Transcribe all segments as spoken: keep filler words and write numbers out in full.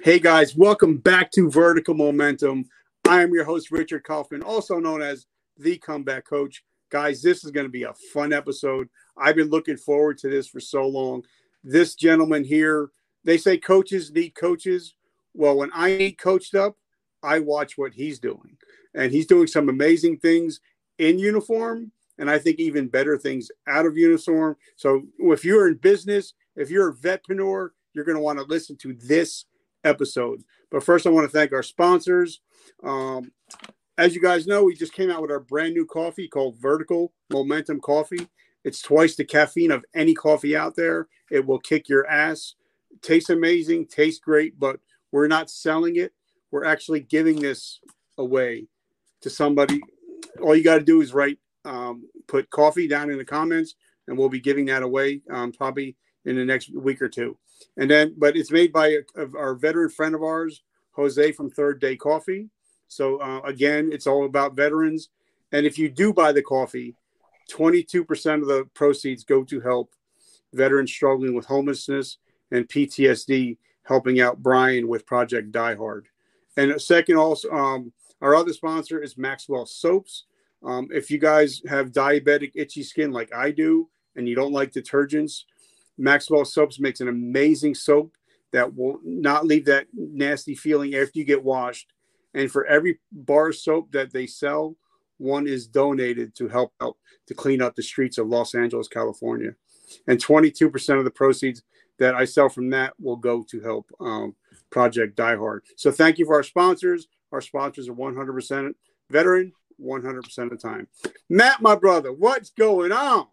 Hey guys, welcome back to Vertical Momentum. I am your host, Richard Kaufman, also known as the Comeback Coach. Guys, this is going to be a fun episode. I've been looking forward to this for so long. This gentleman here, they say coaches need coaches. Well, when I need coached up, I watch what he's doing. And he's doing some amazing things in uniform, and I think even better things out of uniform. So if you're in business, if you're a vetpreneur, you're going to want to listen to this episode. But first, I want to thank our sponsors. Um, as you guys know, we just came out with our brand new coffee called Vertical Momentum Coffee. It's twice the caffeine of any coffee out there. It will kick your ass. Tastes amazing, tastes great, but we're not selling it. We're actually giving this away to somebody. All you got to do is write, um, put coffee down in the comments, and we'll be giving that away um, probably in the next week or two. And then, but it's made by a, a, our veteran friend of ours, Jose from Third Day Coffee. So uh, again, it's all about veterans. And if you do buy the coffee, twenty-two percent of the proceeds go to help veterans struggling with homelessness and P T S D, helping out Brian with Project Die Hard. And second, also, um, our other sponsor is Maxwell Soaps. Um, if you guys have diabetic, itchy skin like I do, and you don't like detergents, Maxwell Soaps makes an amazing soap that will not leave that nasty feeling after you get washed. And for every bar of soap that they sell, one is donated to help out to clean up the streets of Los Angeles, California. And twenty-two percent of the proceeds that I sell from that will go to help um, Project Die Hard. So thank you for our sponsors. Our sponsors are one hundred percent veteran, one hundred percent of the time. Matt, my brother, what's going on?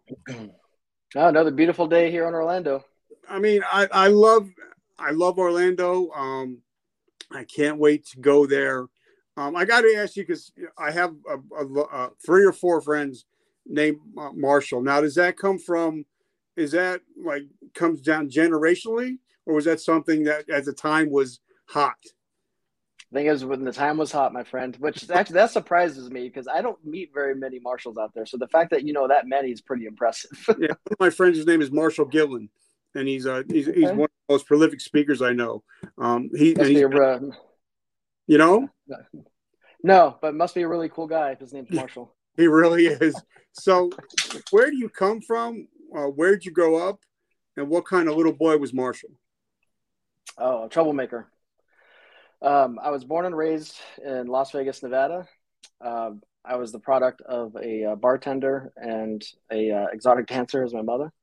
Oh, another beautiful day here in Orlando. I mean, I, I love I love Orlando. Um, I can't wait to go there. Um, I got to ask you because I have a, a, a three or four friends named uh, Marshall. Now, does that come from? Is that like comes down generationally, or was that something that at the time was hot? I think it was when the time was hot, my friend, which actually that surprises me because I don't meet very many Marshalls out there. So the fact that you know that many is pretty impressive. Yeah, one of my friends, his name is Marshall Gillen, and he's uh he's, he's okay. One of the most prolific speakers I know. Um, he and he's, a, uh, you know, no, but must be a really cool guy if his name's Marshall. He really is. So, where do you come from? Uh, where did you grow up, and what kind of little boy was Marshall? Oh, a troublemaker. Um, I was born and raised in Las Vegas, Nevada. Um, I was the product of a, uh bartender and a uh, exotic dancer as my mother.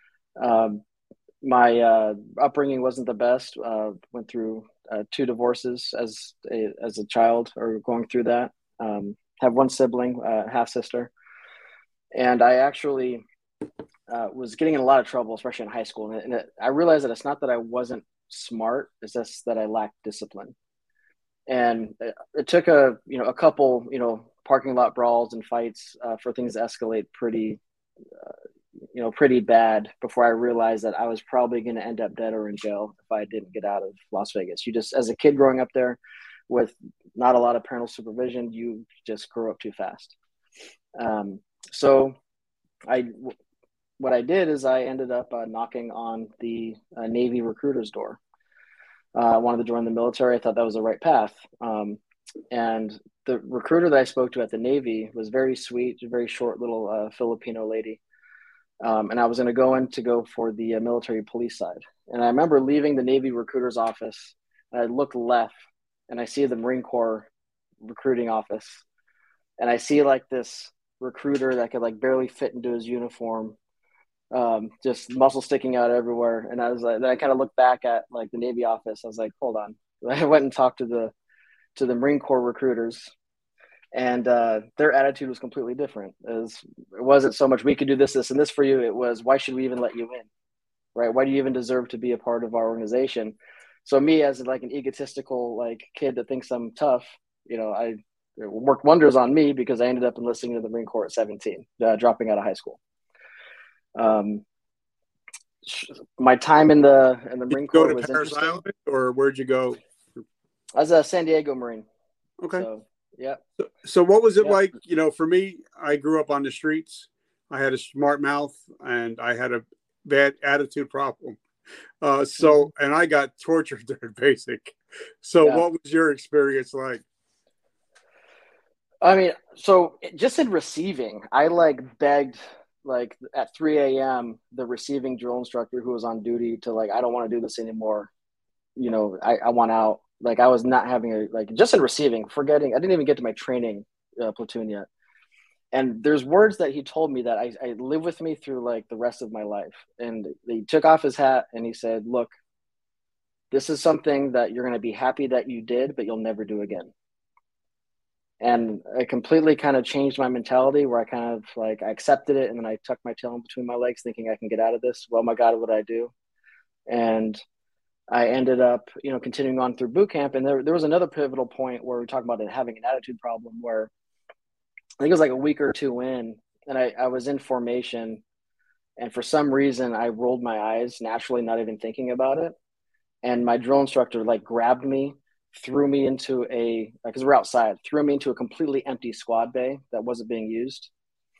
Um, my uh, upbringing wasn't the best. Uh, went through uh, two divorces as a, as a child, or going through that. Um, have one sibling, uh, half sister, and I actually uh, was getting in a lot of trouble, especially in high school. And, it, and it, I realized that it's not that I wasn't smart; it's just that I lacked discipline. And it, it took a, you know, a couple, you know, parking lot brawls and fights uh, for things to escalate pretty, uh, you know, pretty bad before I realized that I was probably going to end up dead or in jail if I didn't get out of Las Vegas. You just, as a kid growing up there with not a lot of parental supervision, you just grow up too fast. Um, so I, what I did is I ended up uh, knocking on the uh, Navy recruiter's door. Uh, I wanted to join the military. I thought that was the right path. Um, and the recruiter that I spoke to at the Navy was very sweet, a very short little uh, Filipino lady. Um, and I was going to go in to go for the uh, military police side. And I remember leaving the Navy recruiter's office, and I look left, and I see the Marine Corps recruiting office. And I see like this recruiter that could like barely fit into his uniform. Um, just muscle sticking out everywhere. And I was like, then I kind of looked back at like the Navy office. I was like, hold on. I went and talked to the, to the Marine Corps recruiters, and uh, their attitude was completely different. It, was, it wasn't so much, we could do this, this, and this for you. It was, why should we even let you in? Right. Why do you even deserve to be a part of our organization? So me as like an egotistical, like kid that thinks I'm tough, you know, I it worked wonders on me because I ended up enlisting to the Marine Corps at seventeen, uh, dropping out of high school. Um, my time in the in the Marine Corps go to was Parris interesting. Island, or where'd you go? I was a San Diego Marine. Okay. So, yeah. So, so what was it yeah. like? You know, for me, I grew up on the streets. I had a smart mouth, and I had a bad attitude problem. Uh, so, and I got tortured during basic. So Yeah. what was your experience like? I mean, so just in receiving, I like begged like at three a m the receiving drill instructor who was on duty to like, I don't want to do this anymore. You know, I, I want out. Like I was not having a like just in receiving, forgetting I didn't even get to my training uh, platoon yet. And there's words that he told me that I, I live with me through like the rest of my life. And he took off his hat and he said, "Look, this is something that you're going to be happy that you did, but you'll never do again." And it completely kind of changed my mentality where I kind of like I accepted it and then I tucked my tail in between my legs thinking I can get out of this. Well, my God, what did I do? And I ended up, you know, continuing on through boot camp. And there, there was another pivotal point where we talked about it having an attitude problem where I think it was like a week or two in and I, I was in formation and for some reason I rolled my eyes naturally, not even thinking about it. And my drill instructor like grabbed me, threw me into a because we're outside, threw me into a completely empty squad bay that wasn't being used,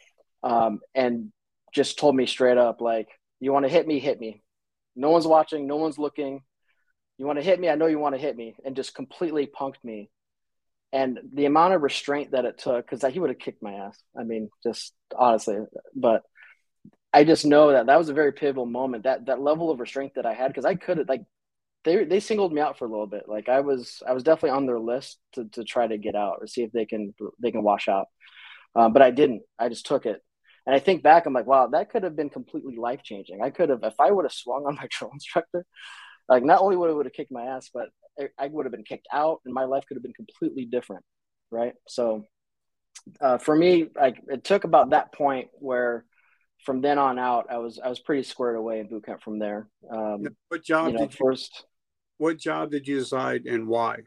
um, and just told me straight up like, "You want to hit me? Hit me. No one's watching. No one's looking. You want to hit me? I know you want to hit me," and just completely punked me. And the amount of restraint that it took, because he would have kicked my ass. I mean, just honestly, but I just know that that was a very pivotal moment. That that level of restraint that I had, because I could have like they they singled me out for a little bit. Like I was I was definitely on their list to to try to get out or see if they can they can wash out. Um, but I didn't. I just took it. And I think back, I'm like, wow, that could have been completely life changing. I could have, if I would have swung on my drill instructor, like not only would it would have kicked my ass, but I would have been kicked out, and my life could have been completely different, right? So uh, for me, like it took about that point where, from then on out, I was I was pretty squared away in boot camp. From there, um, What you job know, did you first. what job did you decide and why?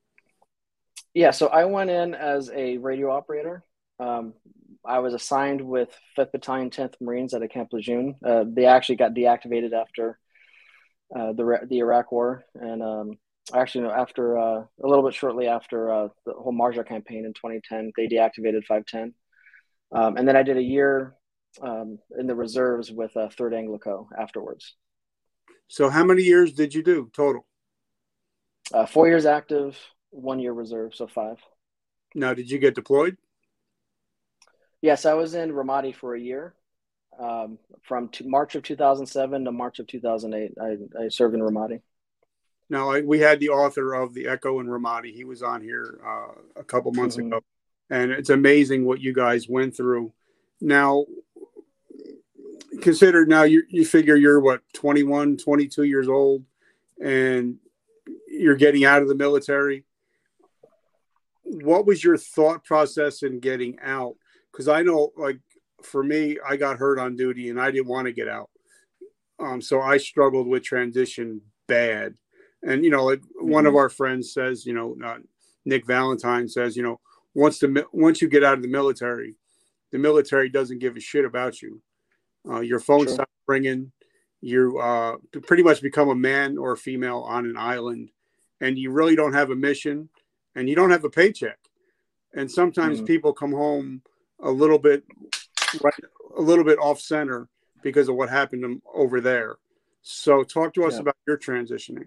Yeah, so I went in as a radio operator. Um, I was assigned with fifth Battalion, tenth Marines at a Camp Lejeune. Uh, they actually got deactivated after uh, the the Iraq War, and um, actually, no, after uh, a little bit shortly after uh, the whole Marja campaign in twenty ten, they deactivated five ten. Um, and then I did a year um, in the reserves with uh, third Anglico afterwards. So how many years did you do total? Uh, four years active, one year reserve, so five. Now, did you get deployed? Yes, I was in Ramadi for a year. Um, from to March of two thousand seven to March of two thousand eight, I, I served in Ramadi. Now, I, we had the author of The Echo in Ramadi. He was on here uh, a couple months Mm-hmm. ago. And it's amazing what you guys went through. Now, consider now you, you figure you're what, twenty-one, twenty-two years old, and you're getting out of the military. What was your thought process in getting out? Because I know, like, for me, I got hurt on duty and I didn't want to get out. Um, so I struggled with transition bad. And, you know, like mm-hmm. one of our friends says, you know, uh, Nick Valentine says, you know, once the once you get out of the military, the military doesn't give a shit about you. Uh, your phone True. stops ringing. You uh, pretty much become a man or a female on an island, and you really don't have a mission, and you don't have a paycheck. And sometimes mm-hmm. people come home a little bit, right, a little bit off center because of what happened to them over there. So, talk to us yeah. about your transitioning.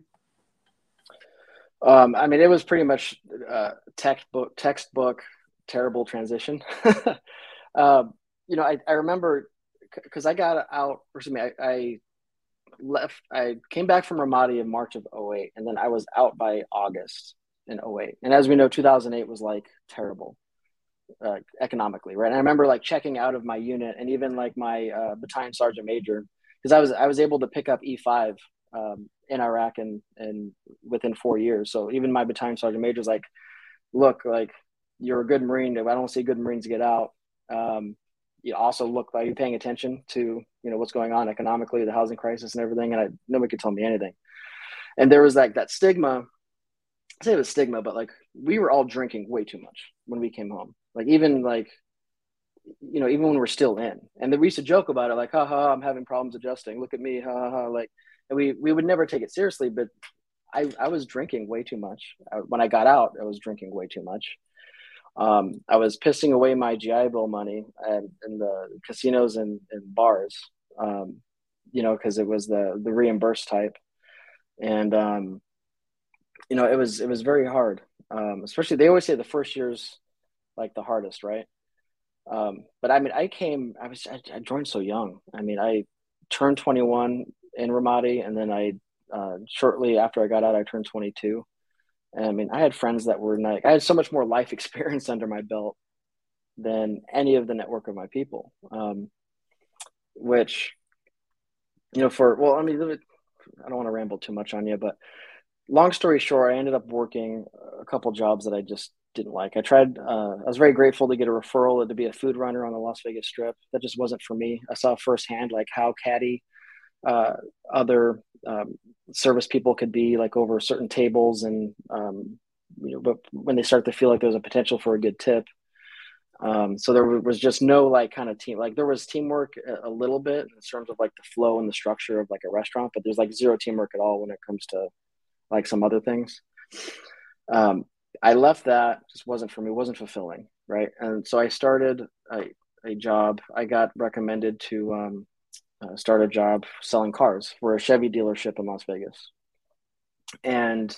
Um, I mean, it was pretty much uh, textbook, textbook, terrible transition. um, you know, I, I remember because I got out, or excuse me, I, I left, I came back from Ramadi in March of oh eight, and then I was out by August in oh eight. And as we know, two thousand eight was like terrible uh, economically, right? And I remember like checking out of my unit and even like my uh, battalion sergeant major, because I was, I was able to pick up E five um, in Iraq and, and within four years. So even my battalion sergeant major is like, look, like you're a good Marine. I don't see good Marines get out. Um, you also look like you're paying attention to, you know, what's going on economically, the housing crisis and everything. And I, nobody could tell me anything. And there was like that stigma, I say it was stigma, but like we were all drinking way too much when we came home. Like even like, you know, even when we're still in, and then we used to joke about it, like, ha ha, I'm having problems adjusting. Look at me, ha ha, ha. Like, and we, we would never take it seriously, but I, I was drinking way too much. I, when I got out, I was drinking way too much. Um, I was pissing away my G I Bill money and in the casinos and, and bars, um, you know, because it was the the reimbursed type. And um, you know, it was it was very hard. Um, especially they always say the first year's like the hardest, right? Um, but I mean, I came, I was, I, I joined so young. I mean, I turned twenty-one in Ramadi, and then I, uh, shortly after I got out, I turned twenty-two. And I mean, I had friends that were like, I had so much more life experience under my belt than any of the network of my people. Um, which, you know, for, well, I mean, I don't want to ramble too much on you, but long story short, I ended up working a couple jobs that I just didn't like. I tried, uh, I was very grateful to get a referral to be a food runner on the Las Vegas Strip. That just wasn't for me. I saw firsthand like how catty uh, other um, service people could be like over certain tables. And, um, you know, but when they start to feel like there's a potential for a good tip. Um, so there was just no like kind of team, like there was teamwork a, a little bit in terms of like the flow and the structure of like a restaurant, but there's like zero teamwork at all when it comes to like some other things. Um, I left that, just wasn't for me, wasn't fulfilling, right? And so I started a, a job. I got recommended to um, uh, start a job selling cars for a Chevy dealership in Las Vegas. And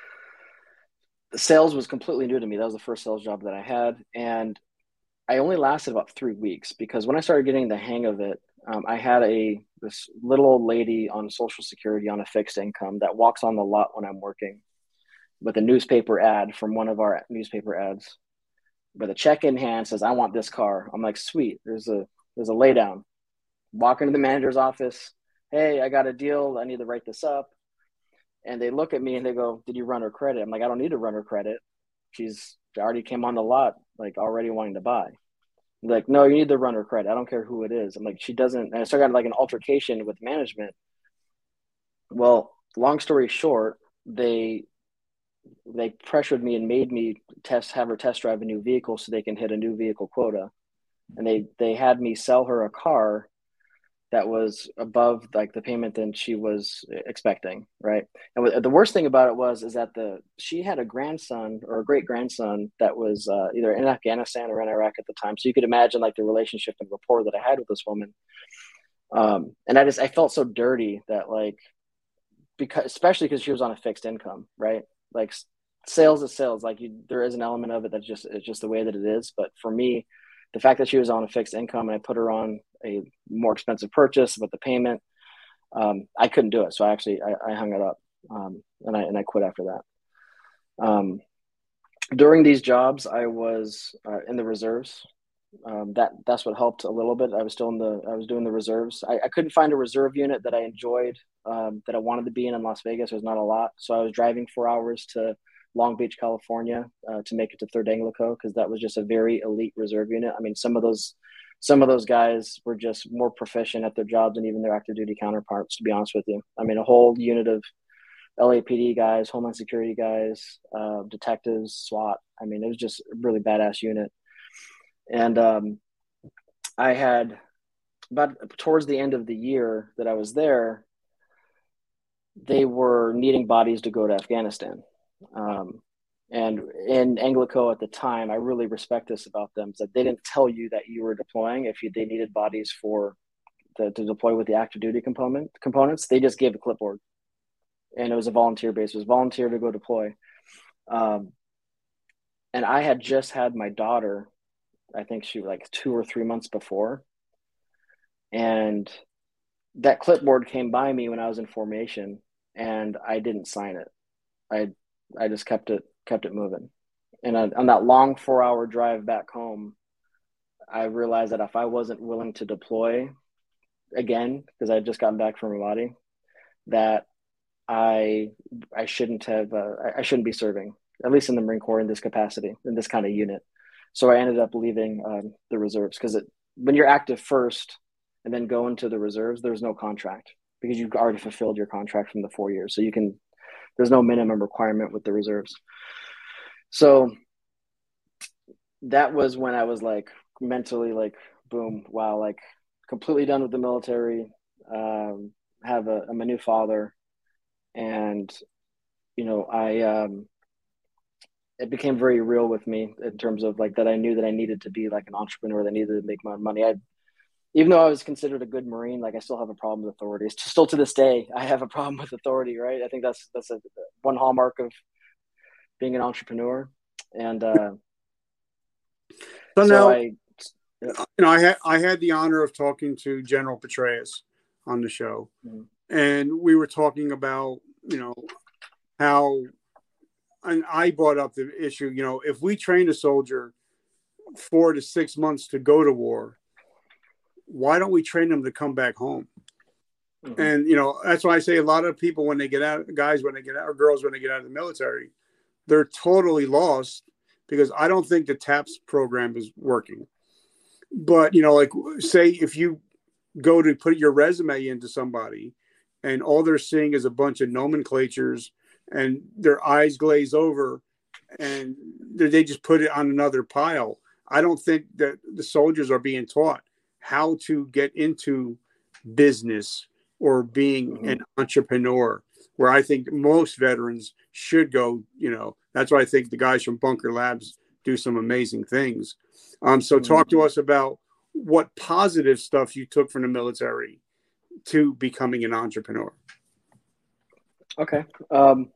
the sales was completely new to me. That was the first sales job that I had. And I only lasted about three weeks because when I started getting the hang of it, um, I had a this little old lady on Social Security on a fixed income that walks on the lot when I'm working with a newspaper ad from one of our newspaper ads with a check in hand says, I want this car. I'm like, sweet. There's a, there's a lay down. Walk into the manager's office. Hey, I got a deal. I need to write this up. And they look at me and they go, did you run her credit? I'm like, I don't need to run her credit. She's she already came on the lot, like already wanting to buy. They're like, no, you need to run her credit. I don't care who it is. I'm like, she doesn't. And I started like an altercation with management. Well, long story short, they they pressured me and made me test have her test drive a new vehicle so they can hit a new vehicle quota. And they they had me sell her a car that was above like the payment than she was expecting, right? And the worst thing about it was is that the she had a grandson or a great grandson that was uh, either in Afghanistan or in Iraq at the time. So you could imagine like the relationship and rapport that I had with this woman. Um, and I just I felt so dirty that like because especially because she was on a fixed income, right? Like sales is sales. Like you, there is an element of it that's just it's just the way that it is. But for me, the fact that she was on a fixed income and I put her on a more expensive purchase with the payment, um, I couldn't do it. So I actually I, I hung it up um, and I and I quit after that. Um, during these jobs, I was uh, in the reserves. Um, that that's what helped a little bit. I was still in the I was doing the reserves. I, I couldn't find a reserve unit that I enjoyed um, that I wanted to be in in Las Vegas. There's not a lot, so I was driving four hours to Long Beach, California, uh, to make it to Third Anglico because that was just a very elite reserve unit. I mean, some of those some of those guys were just more proficient at their jobs than even their active duty counterparts. To be honest with you, I mean, a whole unit of L A P D guys, Homeland Security guys, uh, detectives, SWAT. I mean, it was just a really badass unit. And um, I had about towards the end of the year that I was there, they were needing bodies to go to Afghanistan. Um, and in Anglico at the time, I really respect this about them, is that they didn't tell you that you were deploying if you, they needed bodies for the, to deploy with the active duty component components. They just gave a clipboard, and it was a volunteer base. It was volunteer to go deploy. Um, and I had just had my daughter. I think she was like two or three months before. And that clipboard came by me when I was in formation and I didn't sign it. I I just kept it kept it moving. And on, on that long four hour drive back home, I realized that if I wasn't willing to deploy again, because I had just gotten back from Ramadi, that I I shouldn't have uh, I shouldn't be serving, at least in the Marine Corps in this capacity, in this kind of unit. So I ended up leaving um, the reserves because when you're active first and then go into the reserves, there's no contract because you've already fulfilled your contract from the four years. So you can, there's no minimum requirement with the reserves. So that was when I was like mentally like, boom, wow, like completely done with the military, um, have a, I'm a new father. And, you know, I, um, it became very real with me in terms of like that I knew that I needed to be like an entrepreneur, that I needed to make my own money. I even though I was considered a good Marine, like I still have a problem with authority. Still to this day, I have a problem with authority, right? I think that's that's a one hallmark of being an entrepreneur. And uh, So so now, I, yeah. you know, I had I had the honor of talking to General Petraeus on the show, Mhm. and we were talking about, you know, how, and I brought up the issue, you know, if we train a soldier four to six months to go to war, why don't we train them to come back home? Mm-hmm. And, you know, that's why I say a lot of people, when they get out, guys, when they get out, or girls, when they get out of the military, they're totally lost because I don't think the TAPS program is working. But, you know, like, say if you go to put your resume into somebody and all they're seeing is a bunch of nomenclatures and their eyes glaze over and they just put it on another pile. I don't think that the soldiers are being taught how to get into business or being Mm-hmm. an entrepreneur, where I think most veterans should go. You know, that's why I think the guys from Bunker Labs do some amazing things. Um, so Mm-hmm. talk to us about what positive stuff you took from the military to becoming an entrepreneur. Okay. Um,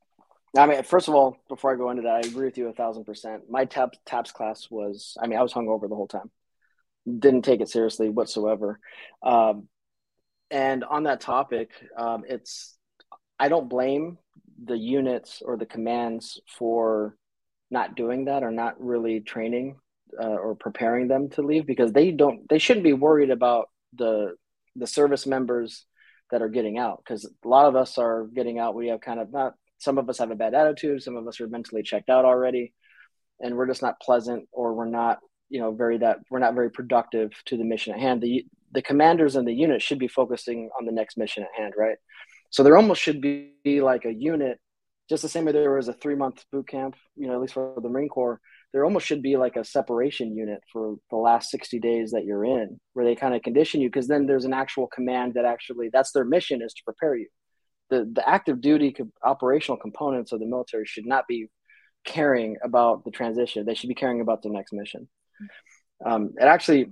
I mean, first of all, before I go into that, I agree with you a thousand percent. My tap TAPS class was, I mean, I was hungover the whole time. Didn't take it seriously whatsoever. Um, and on that topic, um, it's, I don't blame the units or the commands for not doing that or not really training uh, or preparing them to leave, because they don't, they shouldn't be worried about the the service members that are getting out, because a lot of us are getting out. We have kind of not, some of us have a bad attitude, some of us are mentally checked out already, and we're just not pleasant, or we're not, you know, very that we're not very productive to the mission at hand. The the commanders and the unit should be focusing on the next mission at hand, right? So there almost should be like a unit, just the same way there was a three month boot camp, you know, at least for the Marine Corps. There almost should be like a separation unit for the last sixty days that you're in, where they kind of condition you, because then there's an actual command that actually, that's their mission, is to prepare you. The the active duty co- operational components of the military should not be caring about the transition. They should be caring about the next mission. Um, it actually,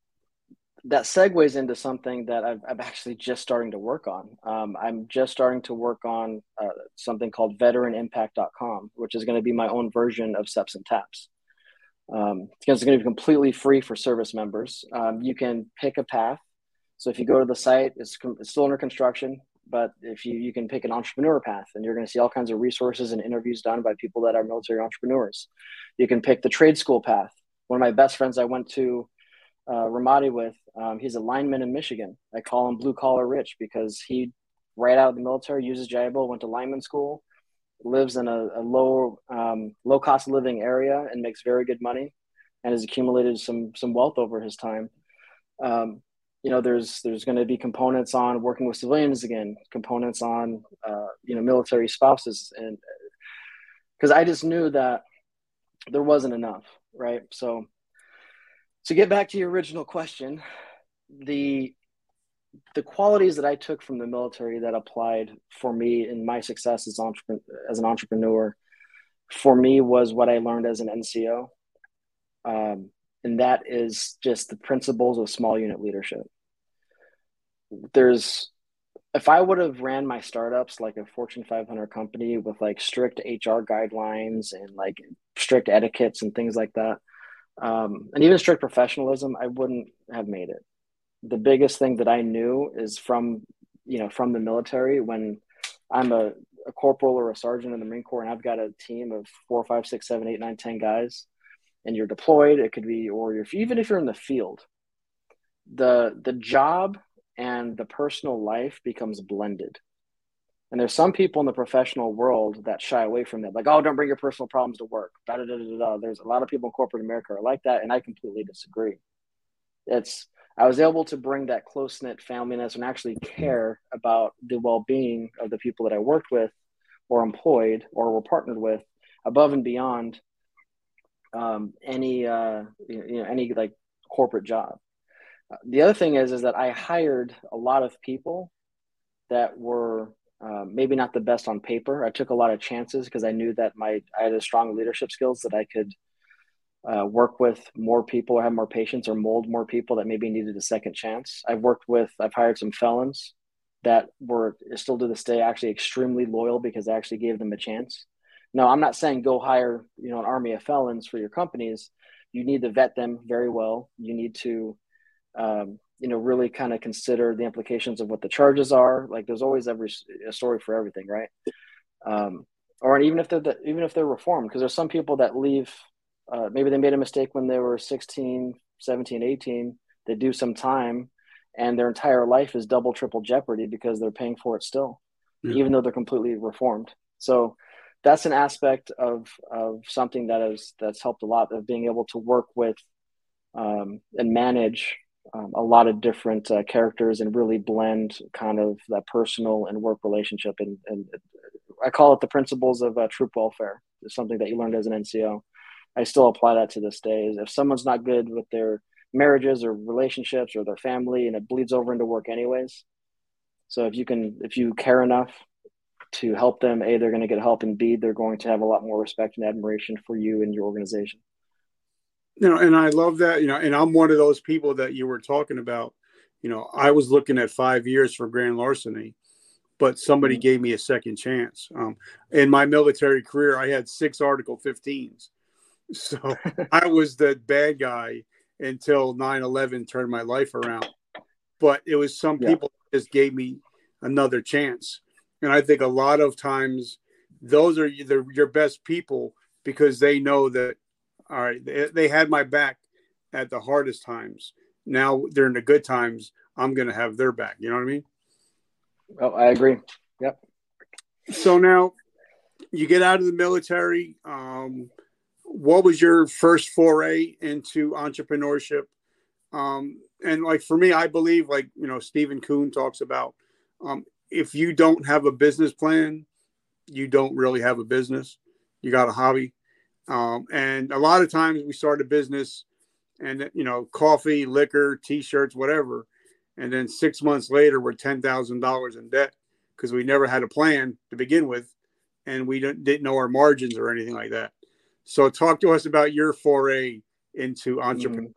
that segues into something that I've, I'm actually just starting to work on. Um, I'm just starting to work on uh, something called veteran impact dot com, which is going to be my own version of SEPs and TAPS. Um, it's going to be completely free for service members. Um, you can pick a path. So if you go to the site, it's, it's still under construction, but if you, you can pick an entrepreneur path, and you're going to see all kinds of resources and interviews done by people that are military entrepreneurs. You can pick the trade school path. One of my best friends I went to uh, Ramadi with, um, he's a lineman in Michigan. I call him blue collar rich, because he, right out of the military, uses J I B L, went to lineman school, lives in a, a low um, low cost of living area, and makes very good money, and has accumulated some some wealth over his time. Um, you know, there's there's going to be components on working with civilians again, components on uh, you know, military spouses, and because I just knew that there wasn't enough, right? So to get back to your original question, the the qualities that I took from the military that applied for me in my success as, entrepreneur, as an entrepreneur, for me, was what I learned as an N C O. Um, and that is just the principles of small unit leadership. There's, if I would have ran my startups like a Fortune five hundred company with like strict H R guidelines and like strict etiquettes and things like that, um, and even strict professionalism, I wouldn't have made it. The biggest thing that I knew is from, you know, from the military, when I'm a, a corporal or a sergeant in the Marine Corps, and I've got a team of four, five, six, seven, eight, nine, ten guys, and you're deployed, it could be, or you're, even if you're in the field, the the job and the personal life becomes blended. And there's some people in the professional world that shy away from that, like, oh, don't bring your personal problems to work. Da, da, da, da, da. There's a lot of people in corporate America are like that, and I completely disagree. It's, I was able to bring that close knit familyness and actually care about the well being of the people that I worked with, or employed, or were partnered with, above and beyond um, any uh, you know, any like corporate job. Uh, the other thing is is that I hired a lot of people that were uh, maybe not the best on paper. I took a lot of chances because I knew that my I had a strong leadership skills that I could uh, work with more people or have more patience or mold more people that maybe needed a second chance. I've worked with, I've hired some felons that were still to this day actually extremely loyal because I actually gave them a chance. No, I'm not saying go hire, you know, an army of felons for your companies. You need to vet them very well. You need to, um, you know, really kind of consider the implications of what the charges are. Like there's always every a story for everything, right? Um, or even if they're the, even if they're reformed, because there's some people that leave. Uh, maybe they made a mistake when they were sixteen, seventeen, eighteen. They do some time, and their entire life is double, triple jeopardy because they're paying for it still, Yeah. even though they're completely reformed. So that's an aspect of of something that is that's helped a lot, of being able to work with um, and manage um, a lot of different uh, characters and really blend kind of that personal and work relationship. And, and I call it the principles of uh, troop welfare. It's something that you learned as an N C O. I still apply that to this day. Is if someone's not good with their marriages or relationships or their family, and it bleeds over into work anyways. So if you can, if you care enough to help them, A, they're going to get help, and B, they're going to have a lot more respect and admiration for you and your organization. You know, and I love that, you know, and I'm one of those people that you were talking about. You know, I was looking at five years for grand larceny, but somebody mm-hmm. gave me a second chance. Um, in my military career, I had six Article fifteens. So I was the bad guy until nine eleven turned my life around. But it was some yeah. people just gave me another chance. And I think a lot of times those are the, your best people, because they know that, all right, they, they had my back at the hardest times. Now during the good times, I'm going to have their back. You know what I mean? Oh, I agree. Yep. So now you get out of the military. Um, what was your first foray into entrepreneurship? Um, and like for me, I believe, like, you know, Stephen Kuhn talks about, um, if you don't have a business plan, you don't really have a business. You got a hobby. Um, and a lot of times we start a business and, you know, coffee, liquor, T-shirts, whatever. And then six months later, we're ten thousand dollars in debt because we never had a plan to begin with. And we didn't, didn't know our margins or anything like that. So talk to us about your foray into entrepreneurship.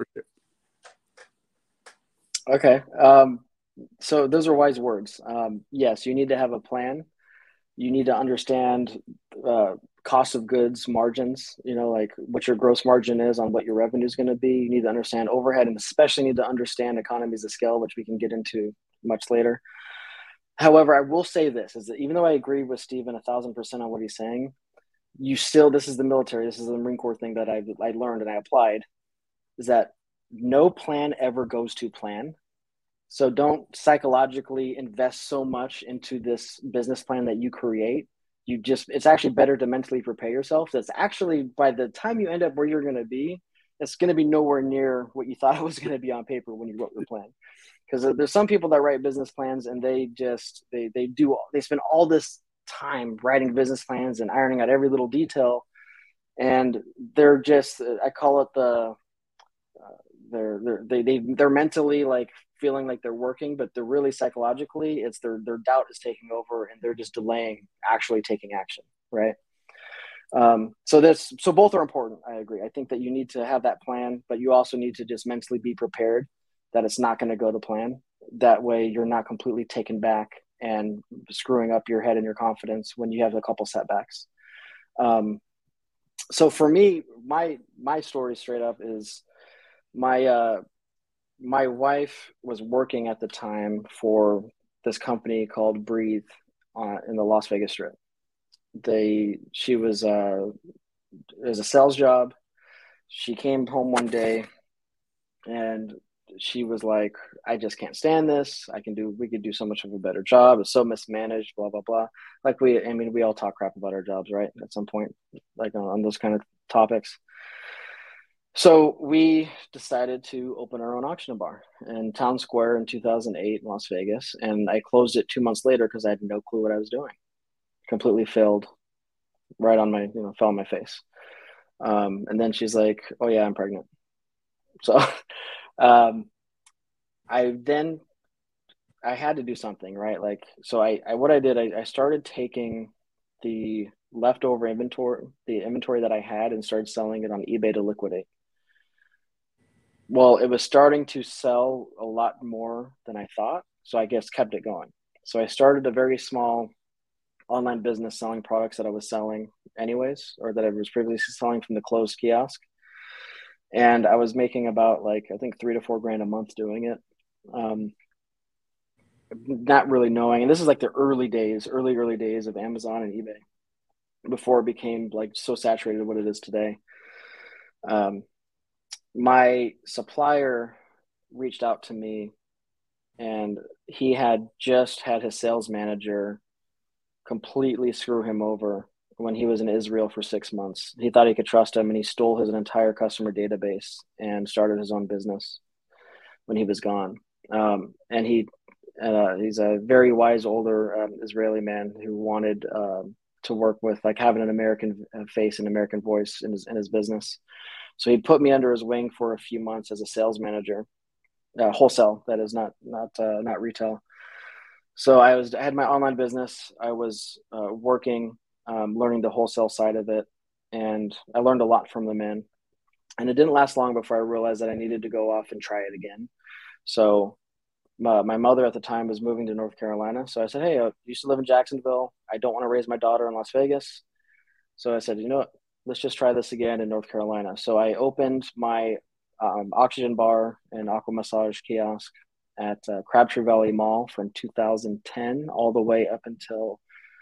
Mm-hmm. Okay. Um, so those are wise words. Um, yes, you need to have a plan. You need to understand uh, cost of goods, margins, you know, like what your gross margin is on what your revenue is going to be. You need to understand overhead, and especially need to understand economies of scale, which we can get into much later. However, I will say this, is that even though I agree with Stephen a thousand percent on what he's saying, you still, this is the military, this is the Marine Corps thing that I I learned and I applied, is that no plan ever goes to plan. So don't psychologically invest so much into this business plan that you create. You just, it's actually better to mentally prepare yourself. That's actually, by the time you end up where you're going to be, it's going to be nowhere near what you thought it was going to be on paper when you wrote your plan. Because there's some people that write business plans and they just, they, they do, they spend all this time writing business plans and ironing out every little detail. And they're just, I call it the, uh, they're, they're, they, they, they're mentally like feeling like they're working, but they're really psychologically, it's their, their doubt is taking over and they're just delaying actually taking action. Right. Um, so this, so both are important. I agree. I think that you need to have that plan, but you also need to just mentally be prepared that it's not going to go to plan. That way you're not completely taken back and screwing up your head and your confidence when you have a couple setbacks. Um, so for me, my, my story straight up is my, uh, my wife was working at the time for this company called Breathe uh, in the Las Vegas Strip. They, she was, uh, it was a sales job. She came home one day and she was like, I just can't stand this. I can do, we could do so much of a better job. It's so mismanaged, blah, blah, blah. Like we, I mean, we all talk crap about our jobs, right? At some point, like on, on those kind of topics. So we decided to open our own auction bar in Town Square in two thousand eight in Las Vegas. And I closed it two months later because I had no clue what I was doing. Completely failed right on my, you know, fell on my face. Um, and then she's like, oh yeah, I'm pregnant. So um, I then, I had to do something, right? Like, so I, I what I did, I, I started taking the leftover inventory, the inventory that I had, and started selling it on eBay to liquidate. Well, it was starting to sell a lot more than I thought, so I guess kept it going. So I started a very small online business selling products that I was selling anyways, or that I was previously selling from the closed kiosk. And I was making about like, I think three to four grand a month doing it. Um, not really knowing. And this is like the early days, early, early days of Amazon and eBay before it became like so saturated what it is today. Um, my supplier reached out to me, and he had just had his sales manager completely screw him over when he was in Israel for six months. He thought he could trust him, and he stole his entire customer database and started his own business when he was gone. Um, and he uh, he's a very wise older um, Israeli man who wanted um, to work with like having an American face and American voice in his in his business. So he put me under his wing for a few months as a sales manager, uh, wholesale. That is not not uh, not retail. So I was I had my online business. I was uh, working, um, learning the wholesale side of it, and I learned a lot from the man. And it didn't last long before I realized that I needed to go off and try it again. So my, my mother at the time was moving to North Carolina. So I said, "Hey, I used to live in Jacksonville. I don't want to raise my daughter in Las Vegas." So I said, "You know what? Let's just try this again in North Carolina." So I opened my um, oxygen bar and aqua massage kiosk at uh, Crabtree Valley Mall from two thousand ten all the way up until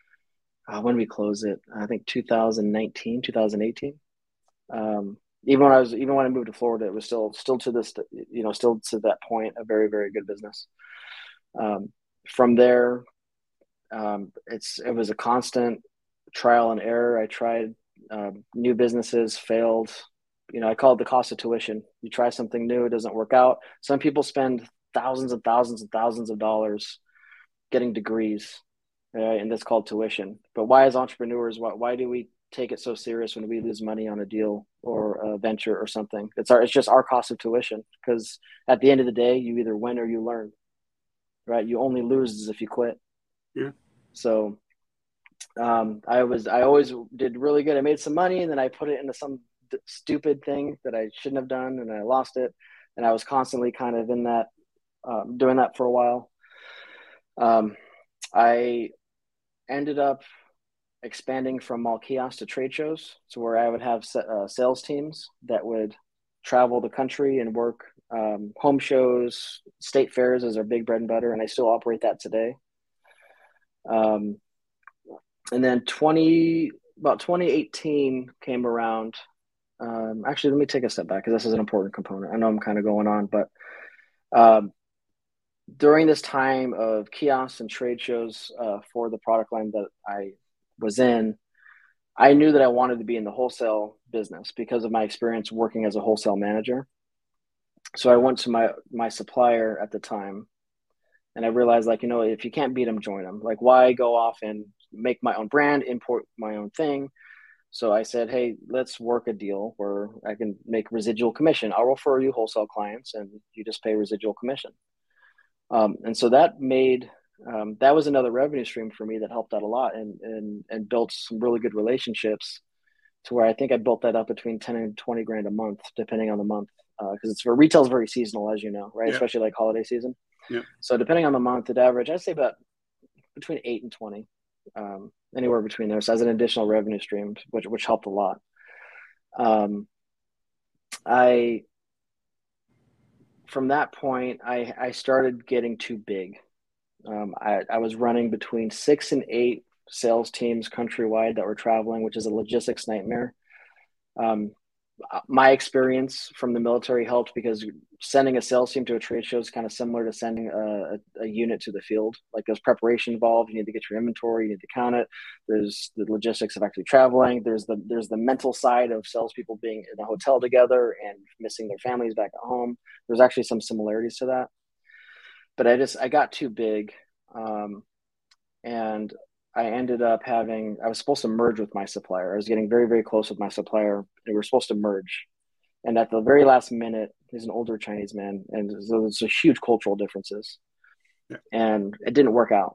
uh, when we closed it. I think two thousand nineteen, two thousand eighteen. Um, even when I was, even when I moved to Florida, it was still, still to this, you know, still to that point, a very, very good business. Um, from there, um, it's, it was a constant trial and error. I tried uh, new businesses, failed. You know, I call it the cost of tuition. You try something new, it doesn't work out. Some people spend thousands and thousands and thousands of dollars getting degrees, right? And that's called tuition. But why, as entrepreneurs, why, why do we take it so serious when we lose money on a deal or a venture or something? It's our, it's just our cost of tuition, because at the end of the day, you either win or you learn, right? You only lose if you quit. Yeah. So um, I was, I always did really good. I made some money, and then I put it into some d- stupid thing that I shouldn't have done, and I lost it. And I was constantly kind of in that, um, doing that for a while. Um, I ended up expanding from mall kiosks to trade shows, so where I would have uh, sales teams that would travel the country and work um, home shows, state fairs as our big bread and butter, and I still operate that today. Um, and then twenty about twenty eighteen came around. Um, actually, let me take a step back because this is an important component. I know I'm kind of going on, but um, during this time of kiosks and trade shows uh, for the product line that I was in, I knew that I wanted to be in the wholesale business because of my experience working as a wholesale manager. So I went to my my supplier at the time, and I realized, like, you know, if you can't beat them, join them. Like, why go off and make my own brand, import my own thing? So I said, hey, let's work a deal where I can make residual commission. I'll refer you wholesale clients, and you just pay residual commission. Um, and so that made um, that was another revenue stream for me that helped out a lot, and and and built some really good relationships to where I think I built that up between ten and twenty grand a month, depending on the month. Uh, Cause it's for retail is very seasonal, as you know, right? Yeah. Especially like holiday season. Yeah. So depending on the month, it average, I'd say about between eight and twenty, um, anywhere between there. So as an additional revenue stream, which, which helped a lot. Um, I, from that point, I, I started getting too big. Um, I, I was running between six and eight sales teams countrywide that were traveling, which is a logistics nightmare. Um, my experience from the military helped because sending a sales team to a trade show is kind of similar to sending a, a, a unit to the field. Like, there's preparation involved. You need to get your inventory. You need to count it. There's the logistics of actually traveling. There's the there's the mental side of salespeople being in a hotel together and missing their families back at home. There's actually some similarities to that. But I just I got too big, um, and I ended up having, I was supposed to merge with my supplier. I was getting very, very close with my supplier, and we were supposed to merge. And at the very last minute, he's an older Chinese man, and so there's a huge cultural differences. Yeah. And it didn't work out.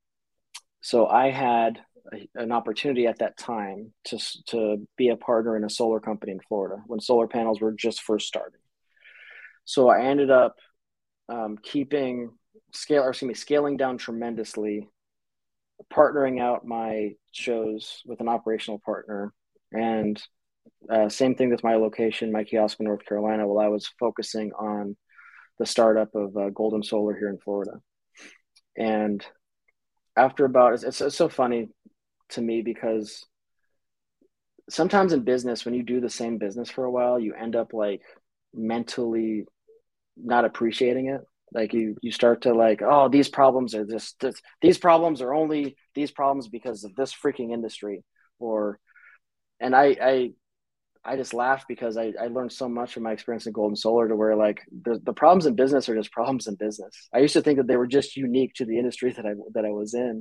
So I had a, an opportunity at that time to, to be a partner in a solar company in Florida when solar panels were just first starting. So I ended up um, keeping scale, or excuse me, scaling down tremendously, partnering out my shows with an operational partner, and uh, same thing with my location, my kiosk in North Carolina, while I was focusing on the startup of uh, Golden Solar here in Florida. And after about, it's, it's, it's so funny to me because sometimes in business, when you do the same business for a while, you end up like mentally not appreciating it. Like you, you start to like, oh, these problems are just, this, these problems are only these problems because of this freaking industry. Or, and I, I, I just laugh because I, I learned so much from my experience in Golden Solar to where like the, the problems in business are just problems in business. I used to think that they were just unique to the industry that I, that I was in.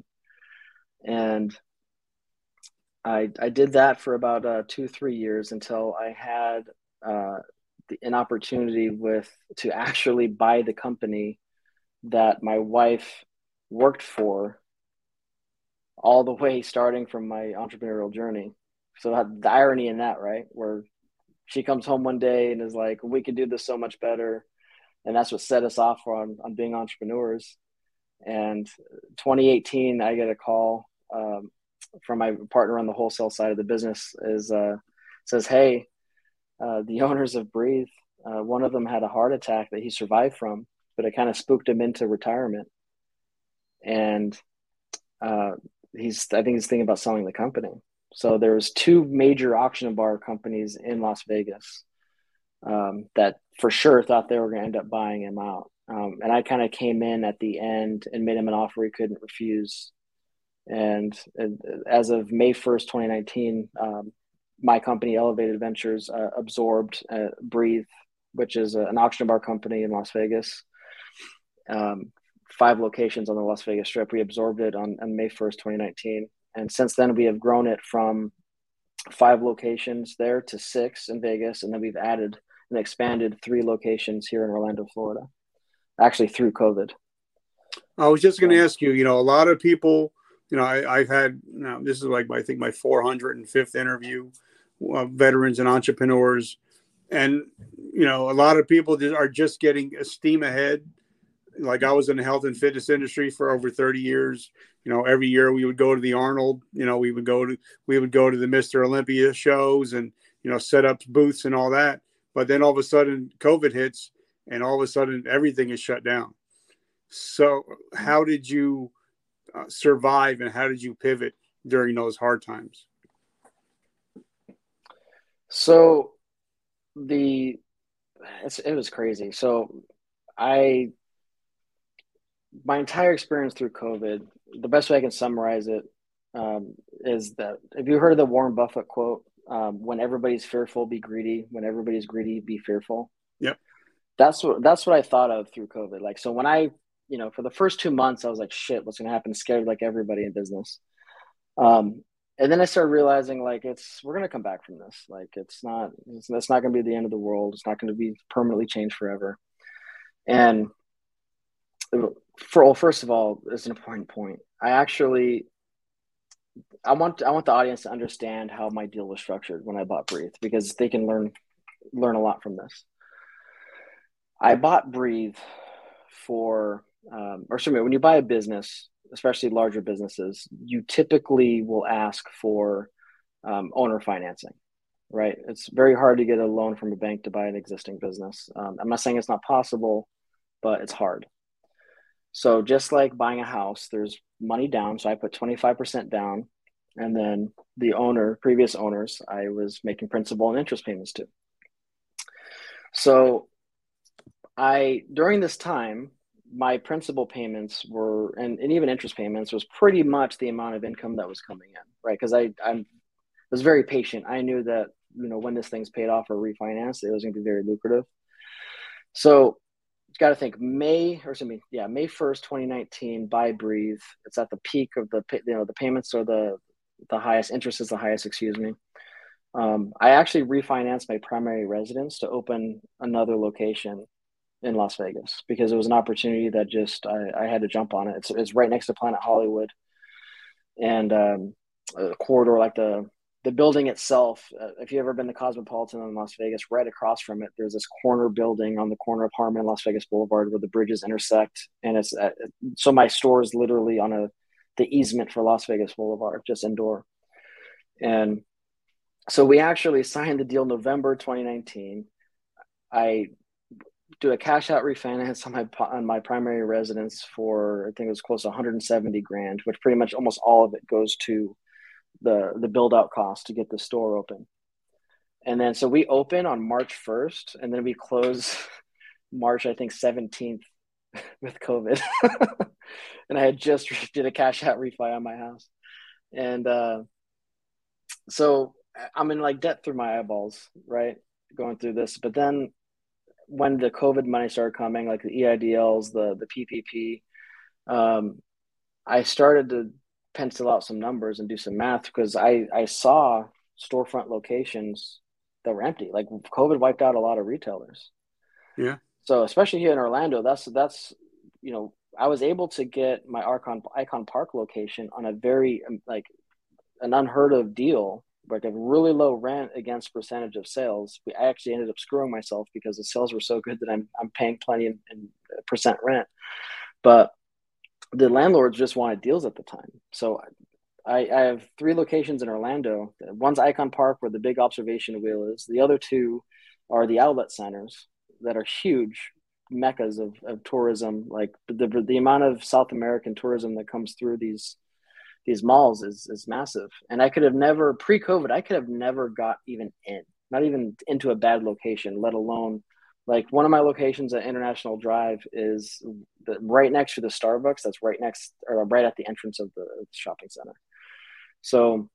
And I, I did that for about uh, two, three years until I had uh, the, an opportunity with to actually buy the company that my wife worked for all the way starting from my entrepreneurial journey. So the irony in that, right? Where she comes home one day and is like, we could do this so much better. And that's what set us off on, on being entrepreneurs. And twenty eighteen, I get a call um, from my partner on the wholesale side of the business is uh, says, hey, uh, the owners of Breathe, uh, one of them had a heart attack that he survived from, but it kind of spooked him into retirement. And uh, he's, I think he's thinking about selling the company. So there's two major auction and bar companies in Las Vegas um, that for sure thought they were going to end up buying him out. Um, and I kind of came in at the end and made him an offer he couldn't refuse. And, and as of May first, twenty nineteen, um, my company, Elevated Ventures, uh, absorbed uh, Breathe, which is a, an auction and bar company in Las Vegas. Um, five locations on the Las Vegas Strip. We absorbed it on, on May first, twenty nineteen. And since then, we have grown it from five locations there to six in Vegas. And then we've added and expanded three locations here in Orlando, Florida, actually through COVID. I was just going to ask you, you know, a lot of people, you know, I, I've had, you know, this is like, I think my four hundred fifth interview, uh, veterans and entrepreneurs. And, you know, a lot of people are just getting a steam ahead. Like I was in the health and fitness industry for over thirty years. You know, every year we would go to the Arnold, you know, we would go to, we would go to the Mister Olympia shows and, you know, set up booths and all that. But then all of a sudden COVID hits and all of a sudden everything is shut down. So how did you uh, survive and how did you pivot during those hard times? So the, it's, it was crazy. So I, my entire experience through COVID, the best way I can summarize it um, is that, have you heard of the Warren Buffett quote? Um, when everybody's fearful, be greedy. When everybody's greedy, be fearful. Yep. That's what, that's what I thought of through COVID. Like, so when I, you know, for the first two months, I was like, shit, what's going to happen? Scared like everybody in business. Um, and then I started realizing like, it's, we're going to come back from this. Like, it's not, it's, it's not going to be the end of the world. It's not going to be permanently changed forever. And for, well, first of all, it's an important point. I actually, I want, I want the audience to understand how my deal was structured when I bought Breathe, because they can learn, learn a lot from this. I bought Breathe for, um, or sorry, when you buy a business, especially larger businesses, you typically will ask for um, owner financing, right? It's very hard to get a loan from a bank to buy an existing business. Um, I'm not saying it's not possible, but it's hard. So just like buying a house, there's money down. So I put twenty-five percent down, and then the owner, previous owners, I was making principal and interest payments to. So I, during this time, my principal payments were, and, and even interest payments was pretty much the amount of income that was coming in, right? Because I I'm, was very patient. I knew that, you know, when this thing's paid off or refinanced, it was going to be very lucrative. So you got to think May or something, yeah, May first, twenty nineteen, buy Breathe. It's at the peak of the, you know, the payments are the, the highest, interest is the highest, excuse me. Um, I actually refinanced my primary residence to open another location in Las Vegas because it was an opportunity that just, I, I had to jump on it. It's, it's right next to Planet Hollywood, and um, a corridor like the, the building itself, uh, if you've ever been to Cosmopolitan in Las Vegas, right across from it, there's this corner building on the corner of Harmon and Las Vegas Boulevard where the bridges intersect. And it's uh, so my store is literally on a the easement for Las Vegas Boulevard, just indoor. And so we actually signed the deal November twenty nineteen. I do a cash out refinance on my on my primary residence for, I think it was close to one hundred seventy grand, which pretty much almost all of it goes to the the build out cost to get the store open. And then so we open on March first, and then we close March, I think, seventeenth with COVID. And I had just did a cash out refi on my house. And uh, so I'm in like debt through my eyeballs, right? Going through this. But then when the COVID money started coming, like the E I D Ls, the, the P P P, um, I started to pencil out some numbers and do some math because I, I saw storefront locations that were empty. Like COVID wiped out a lot of retailers. Yeah. So especially here in Orlando, that's, that's, you know, I was able to get my Icon, Icon Park location on a very, like an unheard of deal, like a really low rent against percentage of sales. I actually ended up screwing myself because the sales were so good that I'm, I'm paying plenty in, in percent rent, but the landlords just wanted deals at the time. So I, I have three locations in Orlando. One's Icon Park where the big observation wheel is. The other two are the outlet centers that are huge meccas of, of tourism. Like the, the amount of South American tourism that comes through these, these malls is, is massive. And I could have never, pre-COVID, I could have never got even in, not even into a bad location, let alone like one of my locations at International Drive is the, right next to the Starbucks. That's right next or right at the entrance of the, the shopping center. So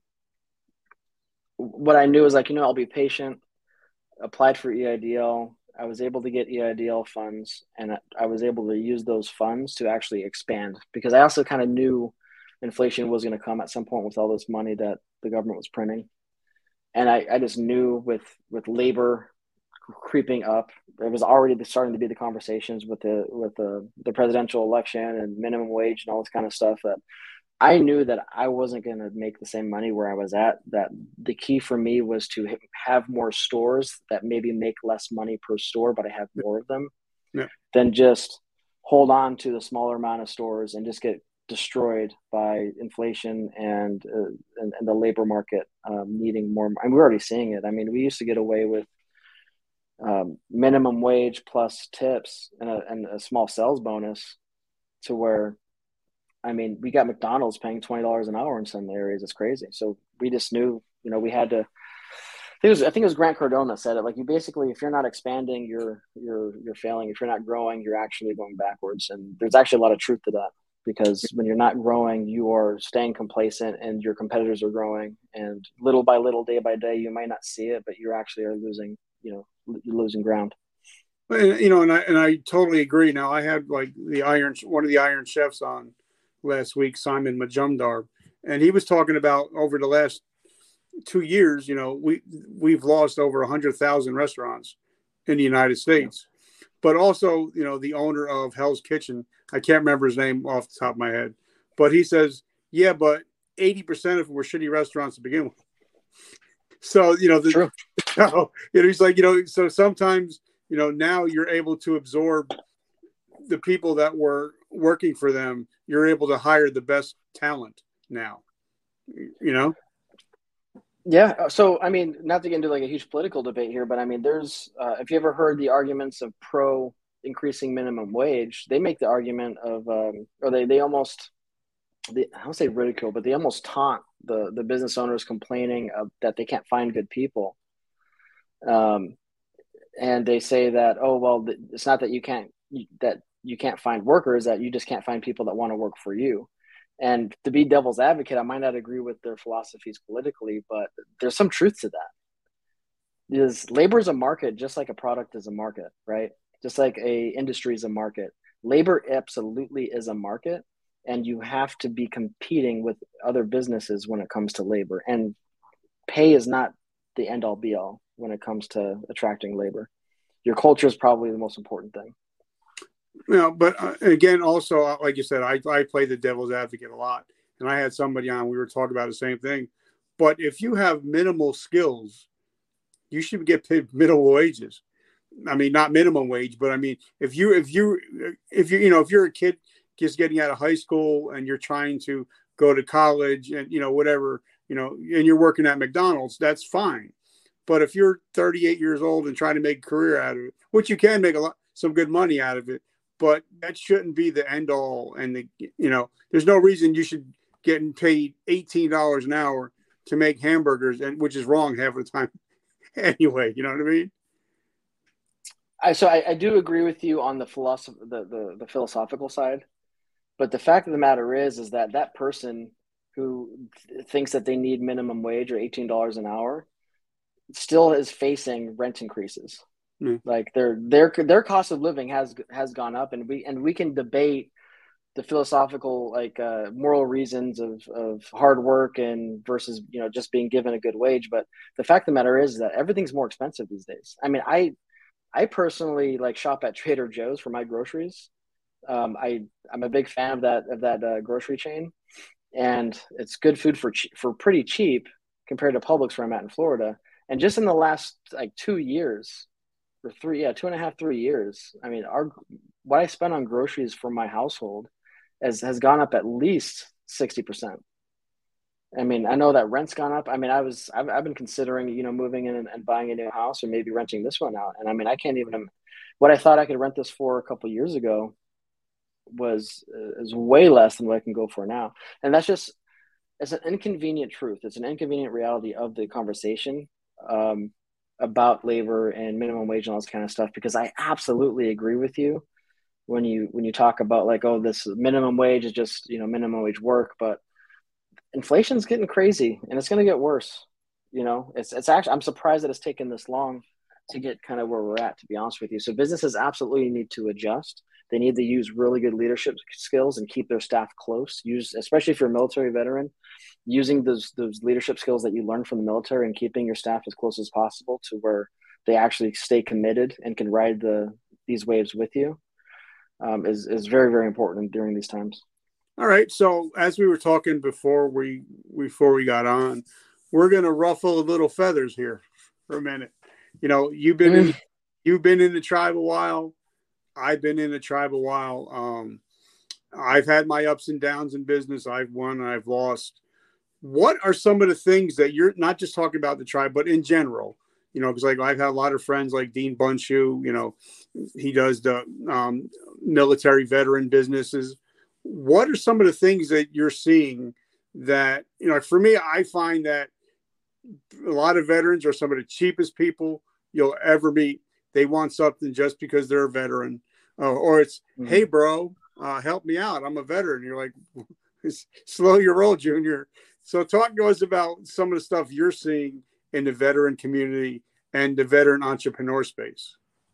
what I knew is like, you know, I'll be patient, applied for E I D L. I was able to get E I D L funds, and I was able to use those funds to actually expand because I also kind of knew inflation was going to come at some point with all this money that the government was printing. And I, I just knew with, with labor creeping up, it was already starting to be the conversations with the, with the, the presidential election and minimum wage and all this kind of stuff that I knew that I wasn't going to make the same money where I was at, that the key for me was to have more stores that maybe make less money per store, but I have more of them yeah. than just hold on to the smaller amount of stores and just get destroyed by inflation and, uh, and, and the labor market um, needing more. And we're already seeing it. I mean, we used to get away with um, minimum wage plus tips and a, and a small sales bonus to where, I mean, we got McDonald's paying twenty dollars an hour in some areas. It's crazy. So we just knew, you know, we had to, I think it was, I think it was Grant Cardone that said it. Like you basically, if you're not expanding, you're, you're, you're failing. If you're not growing, you're actually going backwards. And there's actually a lot of truth to that because when you're not growing, you are staying complacent and your competitors are growing, and little by little, day by day, you might not see it, but you actually are losing, you know, you're losing ground. And, you know, and I, and I totally agree. Now I had like the Iron, one of the Iron Chefs on last week, Simon Majumdar, and he was talking about over the last two years, you know, we we've lost over a hundred thousand restaurants in the United States, yeah. But also, you know, the owner of Hell's Kitchen, I can't remember his name off the top of my head, but he says, yeah, but eighty percent of them were shitty restaurants to begin with. So, you know, the, True. You know, he's like, you know, so sometimes, you know, now you're able to absorb the people that were working for them. You're able to hire the best talent now, you know? Yeah. So, I mean, not to get into like a huge political debate here, but I mean, there's, uh, if you ever heard the arguments of pro increasing minimum wage, they make the argument of, um, or they, they almost, they, I don't say ridicule, but they almost taunt the, the business owners complaining of, that they can't find good people. Um, and they say that, oh, well, it's not that you can't, that you can't find workers, that you just can't find people that want to work for you. And to be devil's advocate, I might not agree with their philosophies politically, but there's some truth to that. Because labor is a market, just like a product is a market, right? Just like a industry is a market. Labor absolutely is a market, and you have to be competing with other businesses when it comes to labor. And pay is not the end all be all when it comes to attracting labor. Your culture is probably the most important thing. You know, but uh, again, also, like you said, I, I play the devil's advocate a lot. And I had somebody on, we were talking about the same thing. But if you have minimal skills, you should get paid minimum wages. I mean, not minimum wage, but I mean, if you if you if you you know if you're a kid just getting out of high school and you're trying to go to college and you know whatever you know and you're working at McDonald's, that's fine. But if you're thirty-eight years old and trying to make a career out of it, which you can make a lot some good money out of it, but that shouldn't be the end all. And the you know, there's no reason you should get paid eighteen dollars an hour to make hamburgers, and which is wrong half of the time anyway. You know what I mean? I, so I, I do agree with you on the philosoph- the, the the philosophical side, but the fact of the matter is, is that that person who th- thinks that they need minimum wage or eighteen dollars an hour still is facing rent increases. Mm. Like their their their cost of living has has gone up, and we and we can debate the philosophical like uh, moral reasons of of hard work and versus you know just being given a good wage. But the fact of the matter is that everything's more expensive these days. I mean, I I personally like shop at Trader Joe's for my groceries. Um, I I'm a big fan of that of that uh, grocery chain, and it's good food for che- for pretty cheap compared to Publix where I'm at in Florida. And just in the last like two years or three, yeah, two and a half, three years, I mean, our what I spend on groceries for my household has has gone up at least sixty percent. I mean, I know that rent's gone up. I mean, I was, I've, I've been considering, you know, moving in and, and buying a new house or maybe renting this one out. And I mean, I can't even, what I thought I could rent this for a couple of years ago was, uh, is way less than what I can go for now. And that's just, it's an inconvenient truth. It's an inconvenient reality of the conversation um, about labor and minimum wage and all this kind of stuff, because I absolutely agree with you when you, when you talk about like, oh, this minimum wage is just, you know, minimum wage work, but inflation's getting crazy and it's going to get worse. You know, it's, it's actually, I'm surprised that it's taken this long to get kind of where we're at, to be honest with you. So businesses absolutely need to adjust. They need to use really good leadership skills and keep their staff close. Use, especially if you're a military veteran, using those, those leadership skills that you learn from the military and keeping your staff as close as possible to where they actually stay committed and can ride the, these waves with you um, is, is very, very important during these times. All right. So as we were talking before we before we got on, we're gonna ruffle a little feathers here for a minute. You know, you've been mm. in you've been in the tribe a while. I've been in the tribe a while. Um, I've had my ups and downs in business. I've won and I've lost. What are some of the things that you're not just talking about the tribe, but in general? You know, because like I've had a lot of friends like Dean Bundschuh. You know, he does the um, military veteran businesses. What are some of the things that you're seeing that, you know, for me, I find that a lot of veterans are some of the cheapest people you'll ever meet. They want something just because they're a veteran. Uh, or it's, mm-hmm. hey, bro, uh, help me out. I'm a veteran. You're like, slow your roll, Junior. So talk to us about some of the stuff you're seeing in the veteran community and the veteran entrepreneur space.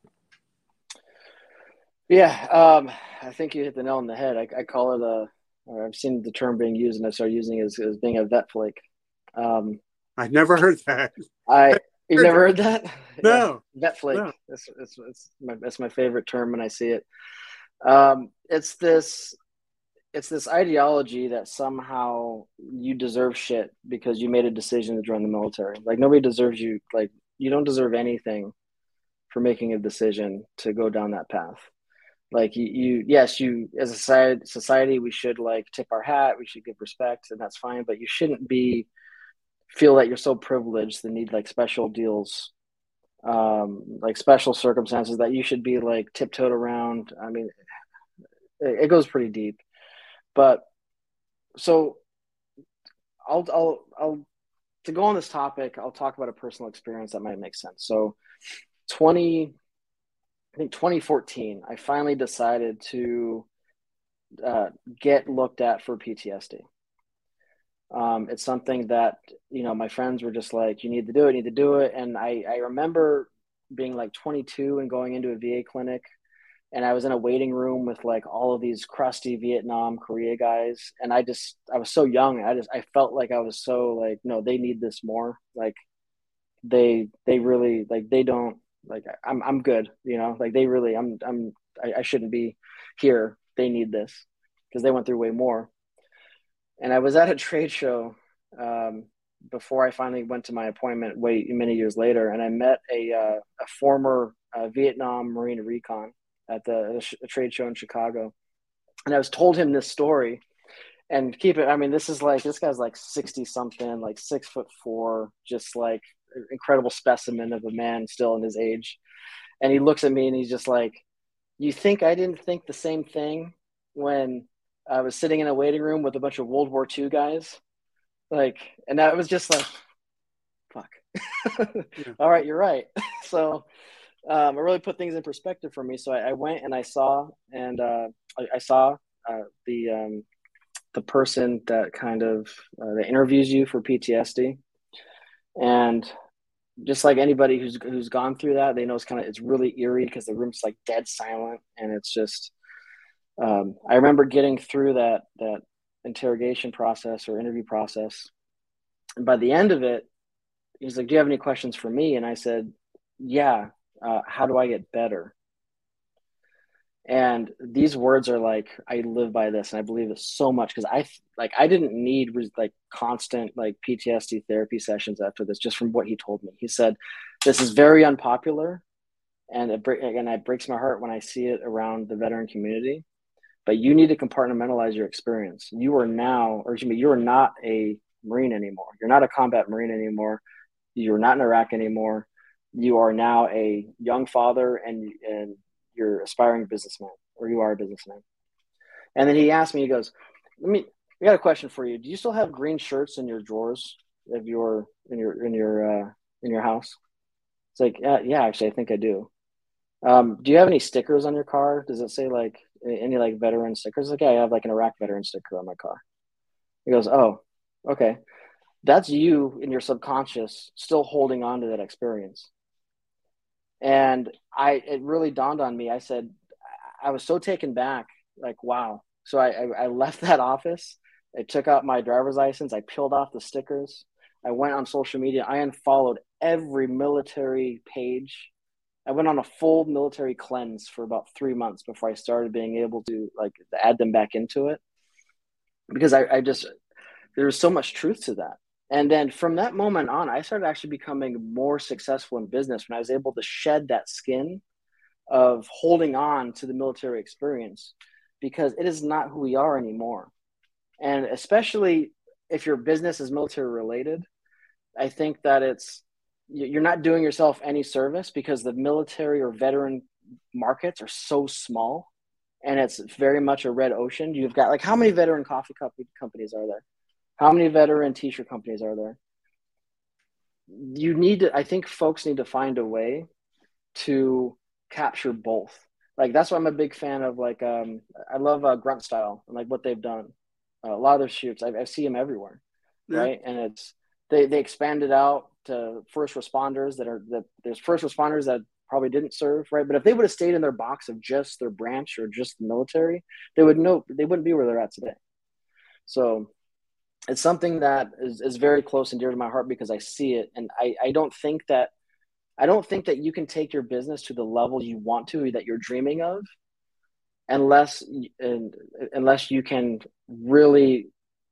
Yeah, um, I think you hit the nail on the head. I, I call it a, or I've seen the term being used and I started using it as, as being a vet flake. Um, I've never heard that. I You've never heard that? No. Yeah, vet flake. No. That's, that's, that's, my, that's my favorite term when I see it. Um, it's this, it's this ideology that somehow you deserve shit because you made a decision to join the military. Like nobody deserves you. Like you don't deserve anything for making a decision to go down that path. Like you, you, yes, you as a society, society, we should like tip our hat. We should give respect, and that's fine. But you shouldn't be feel that you're so privileged that need like special deals, um, like special circumstances that you should be like tiptoed around. I mean, it, it goes pretty deep. But so I'll, I'll, I'll to go on this topic. I'll talk about a personal experience that might make sense. So, twenty. I think twenty fourteen, I finally decided to uh, get looked at for P T S D. Um, it's something that, you know, my friends were just like, you need to do it, you need to do it. And I, I remember being like twenty-two and going into a V A clinic, and I was in a waiting room with like all of these crusty Vietnam, Korea guys. And I just, I was so young. I just, I felt like I was so like, no, they need this more. Like they, they really, like, they don't, like I'm I'm good, you know, like they really I'm I'm I, I shouldn't be here. They need this because they went through way more. And I was at a trade show um, before I finally went to my appointment way many years later, and I met a uh, a former uh, Vietnam Marine recon at the a trade show in Chicago, and I was told him this story. And keep it, I mean, this is like, this guy's like sixty something, like six foot four, just like incredible specimen of a man still in his age. And he looks at me and he's just like, you think I didn't think the same thing when I was sitting in a waiting room with a bunch of World War Two guys? Like, and that was just like, fuck. Yeah. All right, you're right. So um, it really put things in perspective for me. So I, I went and I saw, and uh, I, I saw uh, the, um, the person that kind of uh, that interviews you for P T S D, and just like anybody who's who's gone through that, they know it's kind of it's really eerie because the room's like dead silent, and it's just. Um, I remember getting through that that interrogation process or interview process, and by the end of it, he's like, "Do you have any questions for me?" And I said, "Yeah. Uh, how do I get better?" And these words are like, I live by this, and I believe it so much because I like I didn't need like constant like P T S D therapy sessions after this, just from what he told me. He said, "This is very unpopular, and it and it breaks my heart when I see it around the veteran community. But you need to compartmentalize your experience. You are now, or excuse me, you are not a Marine anymore. You're not a combat Marine anymore. You're not in Iraq anymore. You are now a young father, and and." You're aspiring businessman, or you are a businessman. And then he asked me, he goes, let me, we got a question for you. Do you still have green shirts in your drawers of your, in your, in your, uh, in your house? It's like, yeah, yeah, actually, I think I do. Um, do you have any stickers on your car? Does it say like any like veteran stickers? Like, yeah, I have like an Iraq veteran sticker on my car. He goes, oh, okay. That's you in your subconscious still holding on to that experience. And I, it really dawned on me. I said, I was so taken back, like, wow. So I, I, I left that office. I took out my driver's license. I peeled off the stickers. I went on social media. I unfollowed every military page. I went on a full military cleanse for about three months before I started being able to like add them back into it. Because I, I just, there was so much truth to that. And then from that moment on, I started actually becoming more successful in business when I was able to shed that skin of holding on to the military experience, because it is not who we are anymore. And especially if your business is military related, I think that it's, you're not doing yourself any service, because the military or veteran markets are so small, and it's very much a red ocean. You've got like, how many veteran coffee cup companies are there? How many veteran t-shirt companies are there? You need to, I think folks need to find a way to capture both. Like, that's why I'm a big fan of like, um, I love uh, Grunt Style and like what they've done. Uh, a lot of their shoots, I, I see them everywhere. Yeah. Right. And it's, they, they expanded out to first responders that are, that there's first responders that probably didn't serve. Right. But if they would have stayed in their box of just their branch or just the military, they would know, they wouldn't be where they're at today. So it's something that is, is very close and dear to my heart, because I see it. And I, I don't think that, I don't think that you can take your business to the level you want to, that you're dreaming of, unless, and, unless you can really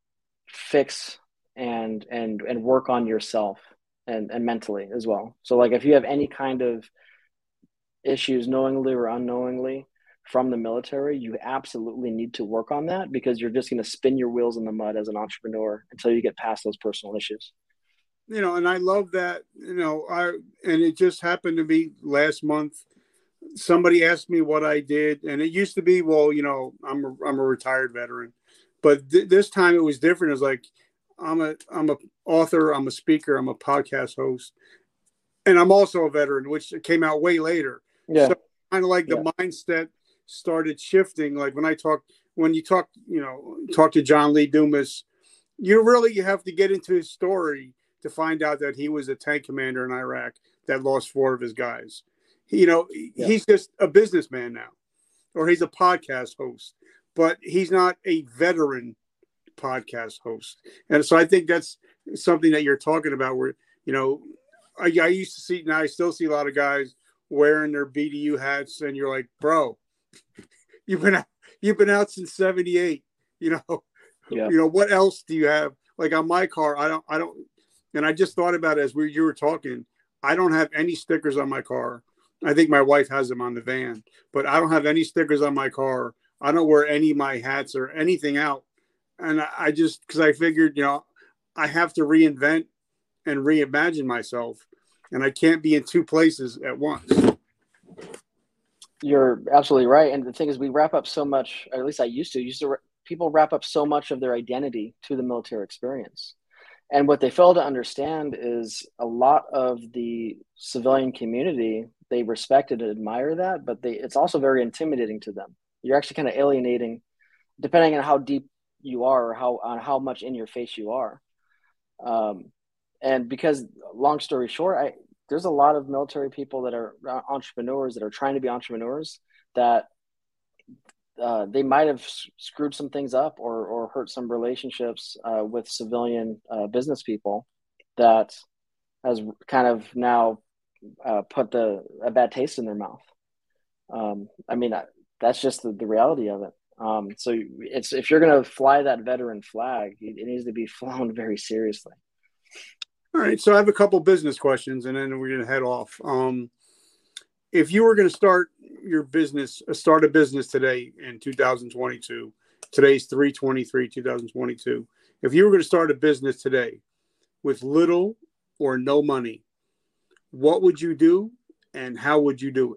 fix and, and, and work on yourself and, and mentally as well. So like, if you have any kind of issues knowingly or unknowingly from the military, you absolutely need to work on that, because you're just going to spin your wheels in the mud as an entrepreneur until you get past those personal issues. You know, and I love that, you know, I, and it just happened to be last month. Somebody asked me what I did, and it used to be, well, you know, I'm a, I'm a retired veteran, but th- this time it was different. It was like, I'm a, I'm a author, I'm a speaker, I'm a podcast host, and I'm also a veteran, which came out way later. Yeah. So kind of like the yeah. mindset started shifting. Like when I talk, when you talk, you know, talk to John Lee Dumas, you really, you have to get into his story to find out that he was a tank commander in Iraq that lost four of his guys. He, you know, yeah. he's just a businessman now, or he's a podcast host, but he's not a veteran podcast host. And so I think that's something that you're talking about where, you know, I, I used to see, now I still see a lot of guys wearing their B D U hats, and you're like, bro, you've been out, you've been out since seventy-eight. You know, yeah. you know what else do you have? Like on my car, I don't, I don't. And I just thought about it as we you were talking. I don't have any stickers on my car. I think my wife has them on the van, but I don't have any stickers on my car. I don't wear any of my hats or anything out. And I, I just, because I figured, you know, I have to reinvent and reimagine myself, and I can't be in two places at once. You're absolutely right. And the thing is, we wrap up so much, or at least I used to, used to, people wrap up so much of their identity to the military experience. And what they fail to understand is a lot of the civilian community, they respect and admire that, but they, it's also very intimidating to them. You're actually kind of alienating, depending on how deep you are or how, on how much in your face you are. Um, and because, long story short, I, there's a lot of military people that are entrepreneurs that are trying to be entrepreneurs that uh, they might have screwed some things up or, or hurt some relationships uh, with civilian uh, business people that has kind of now uh, put the a bad taste in their mouth. Um, I mean, that's just the, the reality of it. Um, so it's, if you're going to fly that veteran flag, it needs to be flown very seriously. All right. So I have a couple business questions, and then we're going to head off. Um, if you were going to start your business, start a business today in two thousand twenty-two, today's three twenty-three, two thousand twenty-two. If you were going to start a business today with little or no money, what would you do and how would you do it?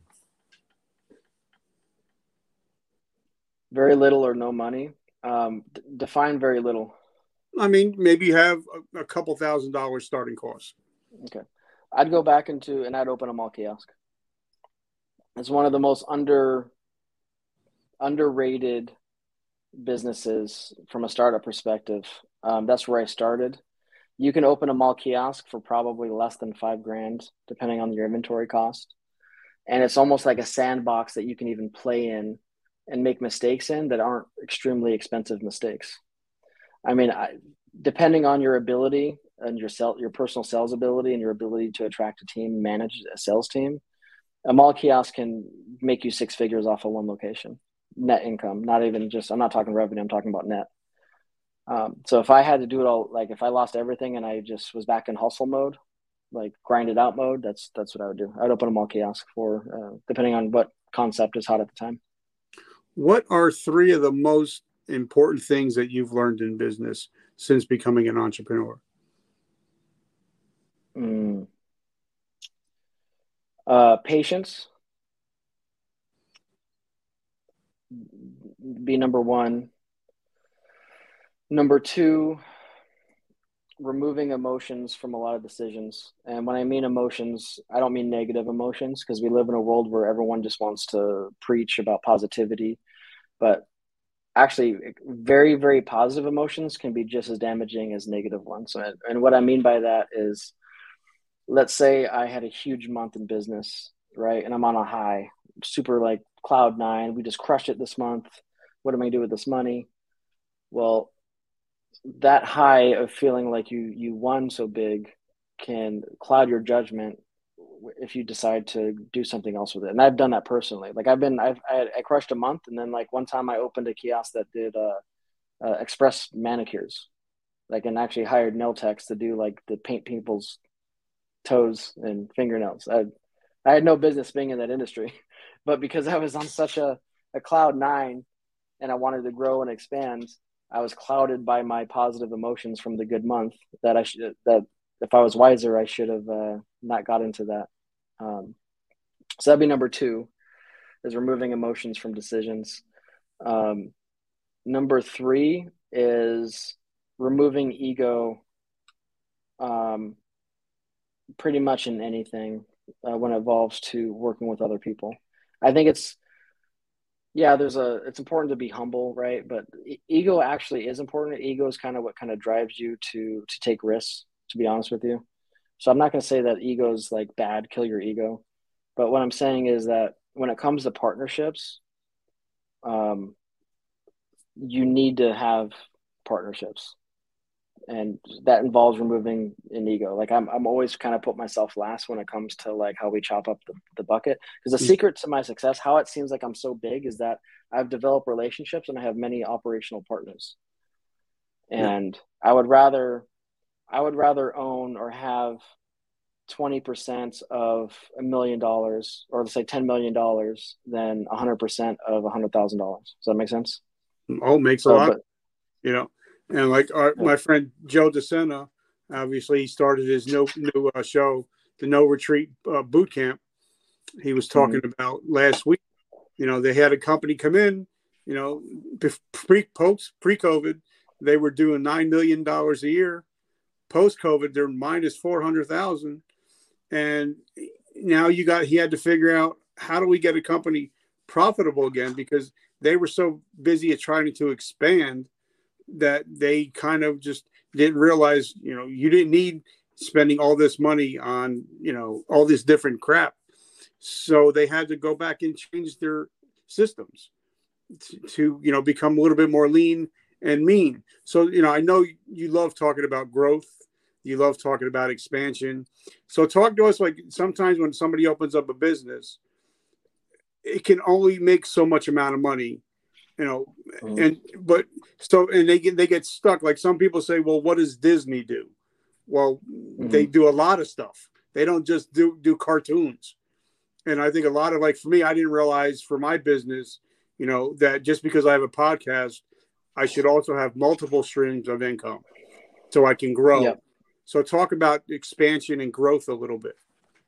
Very little or no money. Um, d- define very little. I mean, maybe you have a, a couple thousand dollars starting costs. Okay. I'd go back into, and I'd open a mall kiosk. It's one of the most under underrated businesses from a startup perspective. Um, that's where I started. You can open a mall kiosk for probably less than five grand, depending on your inventory cost. And it's almost like a sandbox that you can even play in and make mistakes in that aren't extremely expensive mistakes. I mean, I, depending on your ability and your sell, your personal sales ability and your ability to attract a team, manage a sales team, a mall kiosk can make you six figures off of one location, net income. Not even just, I'm not talking revenue, I'm talking about net. Um, so if I had to do it all, like if I lost everything and I just was back in hustle mode, like grind it out mode, that's that's what I would do. I'd open a mall kiosk for, uh, depending on what concept is hot at the time. What are three of the most important things that you've learned in business since becoming an entrepreneur? Mm. Uh, patience. Be number one. Number two, removing emotions from a lot of decisions. And when I mean emotions, I don't mean negative emotions, because we live in a world where everyone just wants to preach about positivity. But actually, very, very positive emotions can be just as damaging as negative ones. And, and what I mean by that is, let's say I had a huge month in business, right? And I'm on a high, super like cloud nine. We just crushed it this month. What am I going to do with this money? Well, that high of feeling like you you won so big can cloud your judgment if you decide to do something else with it. And I've done that personally. Like I've been, I've, I, I crushed a month, and then like one time I opened a kiosk that did uh, uh, express manicures, like, and actually hired nail techs to do like the paint people's toes and fingernails. I, I had no business being in that industry, but because I was on such a, a cloud nine and I wanted to grow and expand, I was clouded by my positive emotions from the good month that I should, that if I was wiser, I should have uh, not got into that. Um, so that'd be number two, is removing emotions from decisions. Um, number three is removing ego um, pretty much in anything uh, when it involves to working with other people. I think it's, yeah, there's a, it's important to be humble, right? But ego actually is important. Ego is kind of what kind of drives you to, to take risks, to be honest with you. So I'm not going to say that ego is like bad, kill your ego. But what I'm saying is that when it comes to partnerships, um, you need to have partnerships. And that involves removing an ego. Like I'm, I'm always kind of put myself last when it comes to like how we chop up the, the bucket. Because the secret to my success, how it seems like I'm so big, is that I've developed relationships and I have many operational partners. And yeah. I would rather, I would rather own or have twenty percent of a million dollars, or let's say ten million dollars, than one hundred percent of one hundred thousand dollars. Does that make sense? Oh, makes a So, lot, but you know. And like our, yeah. my friend Joe DeSena, obviously he started his new, new uh, show, the No Retreat uh, Boot Camp. He was talking mm-hmm. about last week, you know, they had a company come in, you know, pre post pre-COVID, they were doing nine million dollars a year. Post-COVID, they're minus four hundred thousand. And now you got, he had to figure out, how do we get a company profitable again? Because they were so busy at trying to expand that they kind of just didn't realize, you know, you didn't need spending all this money on, you know, all this different crap. So they had to go back and change their systems to, to, you know, become a little bit more lean and mean. So, you know, I know you love talking about growth. You love talking about expansion. So talk to us, like, sometimes when somebody opens up a business, it can only make so much amount of money, you know, mm-hmm. and, but so, and they get, they get stuck. Like some people say, well, what does Disney do? Well, mm-hmm. they do a lot of stuff. They don't just do, do cartoons. And I think a lot of, like, for me, I didn't realize for my business, you know, that just because I have a podcast, I should also have multiple streams of income so I can grow. Yep. So talk about expansion and growth a little bit.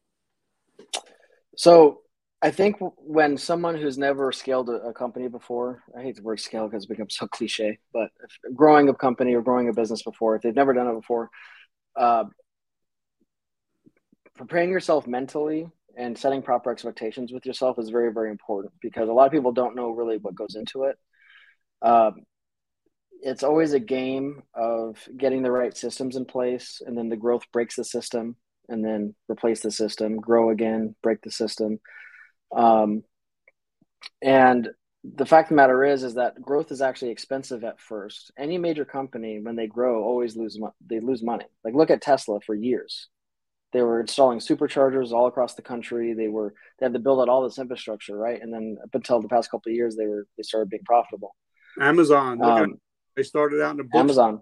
So I think when someone who's never scaled a, a company before, I hate the word scale because it's become so cliche, but if growing a company or growing a business before, if they've never done it before, uh, preparing yourself mentally and setting proper expectations with yourself is very, very important, because a lot of people don't know really what goes into it. Um, it's always a game of getting the right systems in place, and then the growth breaks the system, and then replace the system, grow again, break the system. Um, and the fact of the matter is, is that growth is actually expensive at first. Any major company, when they grow, always lose mo- they lose money. Like, look at Tesla for years. They were installing superchargers all across the country. They were they had to build out all this infrastructure, right? And then up until the past couple of years, they were they started being profitable. Amazon, look um, at, they started out in the books. Amazon.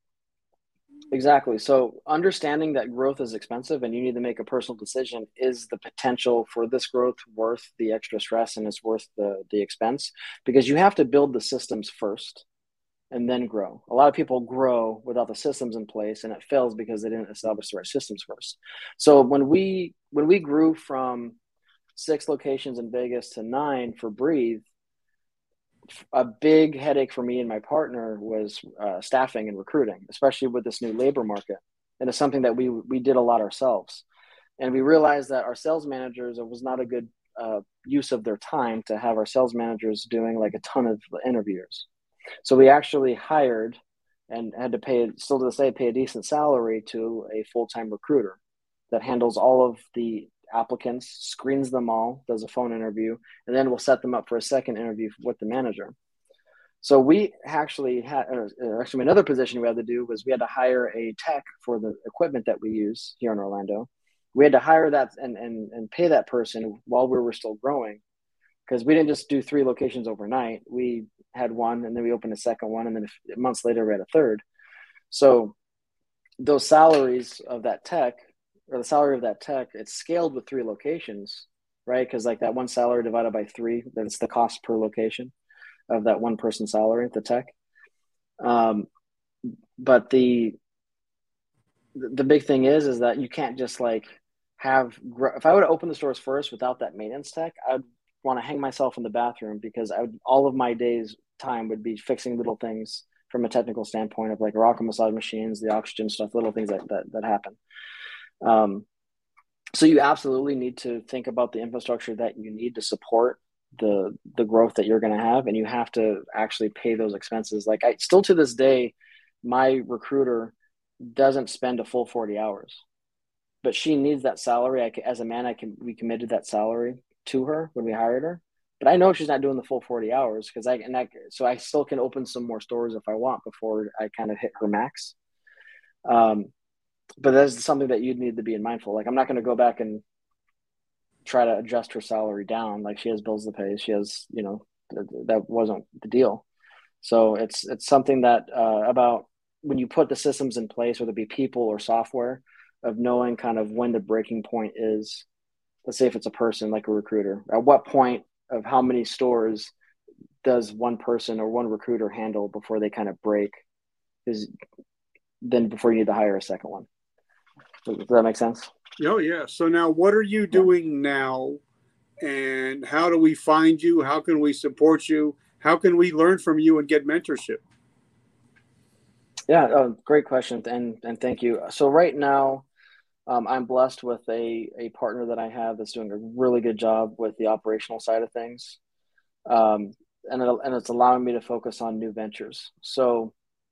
Exactly. So understanding that growth is expensive and you need to make a personal decision, is the potential for this growth worth the extra stress and it's worth the, the expense? Because you have to build the systems first and then grow. A lot of people grow without the systems in place, and it fails because they didn't establish the right systems first. So when we when we grew from six locations in Vegas to nine for Breathe, a big headache for me and my partner was uh, staffing and recruiting, especially with this new labor market. And it's something that we we did a lot ourselves. And we realized that our sales managers, it was not a good uh, use of their time to have our sales managers doing like a ton of interviews. So we actually hired and had to pay, still to this day, pay a decent salary to a full-time recruiter that handles all of the applicants, screens them all, does a phone interview, and then we'll set them up for a second interview with the manager. So we actually had, or actually another position we had to do was we had to hire a tech for the equipment that we use here in Orlando. We had to hire that and, and, and pay that person while we were still growing, because we didn't just do three locations overnight. We had one, and then we opened a second one, and then months later we had a third. So those salaries of that tech, or the salary of that tech, it's scaled with three locations, right? Because like that one salary divided by three, that's the cost per location of that one person salary, the tech. Um, but the the big thing is, is that you can't just like have, if I would have opened the stores first without that maintenance tech, I'd want to hang myself in the bathroom, because I would, all of my days time would be fixing little things from a technical standpoint of like rocket massage machines, the oxygen stuff, little things that, that, that happen. Um, so you absolutely need to think about the infrastructure that you need to support the, the growth that you're going to have. And you have to actually pay those expenses. Like I still, to this day, my recruiter doesn't spend a full forty hours, but she needs that salary. I can, as a man, I can, we committed that salary to her when we hired her, but I know she's not doing the full forty hours, because I, and I, so I still can open some more stores if I want before I kind of hit her max. Um, but that's something that you'd need to be mindful. Like, I'm not going to go back and try to adjust her salary down. Like, she has bills to pay. She has, you know, th- that wasn't the deal. So it's, it's something that, uh, about when you put the systems in place, whether it be people or software, of knowing kind of when the breaking point is. Let's say if it's a person like a recruiter, at what point of how many stores does one person or one recruiter handle before they kind of break? Is then before you need to hire a second one. Does that make sense? Oh yeah. So now, what are you doing yeah. now, and how do we find you? How can we support you? How can we learn from you and get mentorship? Yeah, uh, great question, and and thank you. So right now, um, I'm blessed with a a partner that I have that's doing a really good job with the operational side of things, um, and it, and it's allowing me to focus on new ventures. So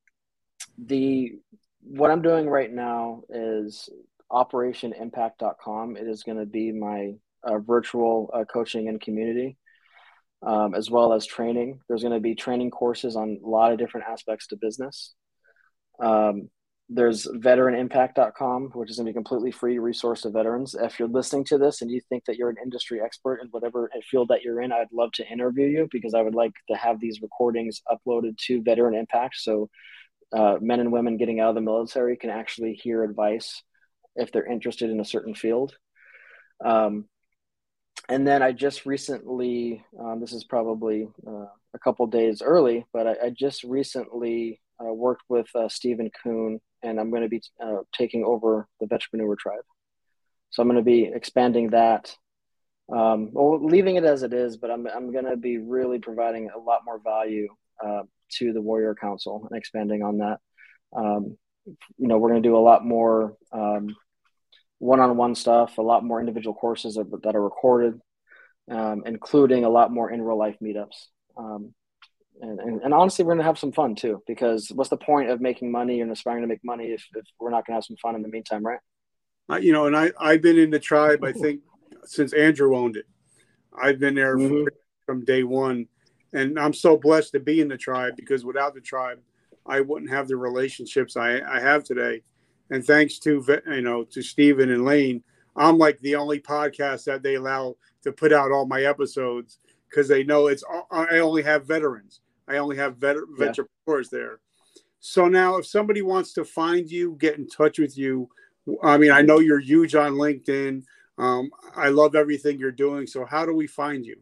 the what I'm doing right now is operation impact dot com. It is going to be my uh, virtual uh, coaching and community, um, as well as training. There's going to be training courses on a lot of different aspects to business. Um, there's veteran impact dot com, which is going to be a completely free resource to veterans. If you're listening to this and you think that you're an industry expert in whatever field that you're in, I'd love to interview you, because I would like to have these recordings uploaded to Veteran Impact. So uh, men and women getting out of the military can actually hear advice if they're interested in a certain field. Um, and then I just recently, um, this is probably uh, a couple days early, but I, I just recently uh, worked with uh, Stephen Kuhn, and I'm going to be uh, taking over the Vetrepreneur Tribe. So I'm going to be expanding that, um, well, leaving it as it is, but I'm, I'm going to be really providing a lot more value uh, to the Warrior Council and expanding on that. Um, you know, we're going to do a lot more um, one-on-one stuff, a lot more individual courses that, that are recorded, um, including a lot more in real life meetups. Um, and, and, and honestly, we're going to have some fun too, because what's the point of making money and aspiring to make money if, if we're not going to have some fun in the meantime, right? Uh, you know, and I, I've been in the tribe, I think, since Andrew owned it. I've been there mm-hmm. from, from day one. And I'm so blessed to be in the tribe, because without the tribe, I wouldn't have the relationships I, I have today. And thanks to, you know, to Stephen and Lane, I'm like the only podcast that they allow to put out all my episodes, because they know it's, I only have veterans. I only have vet, yeah. veterans there. So now if somebody wants to find you, get in touch with you, I mean, I know you're huge on LinkedIn. Um, I love everything you're doing. So how do we find you?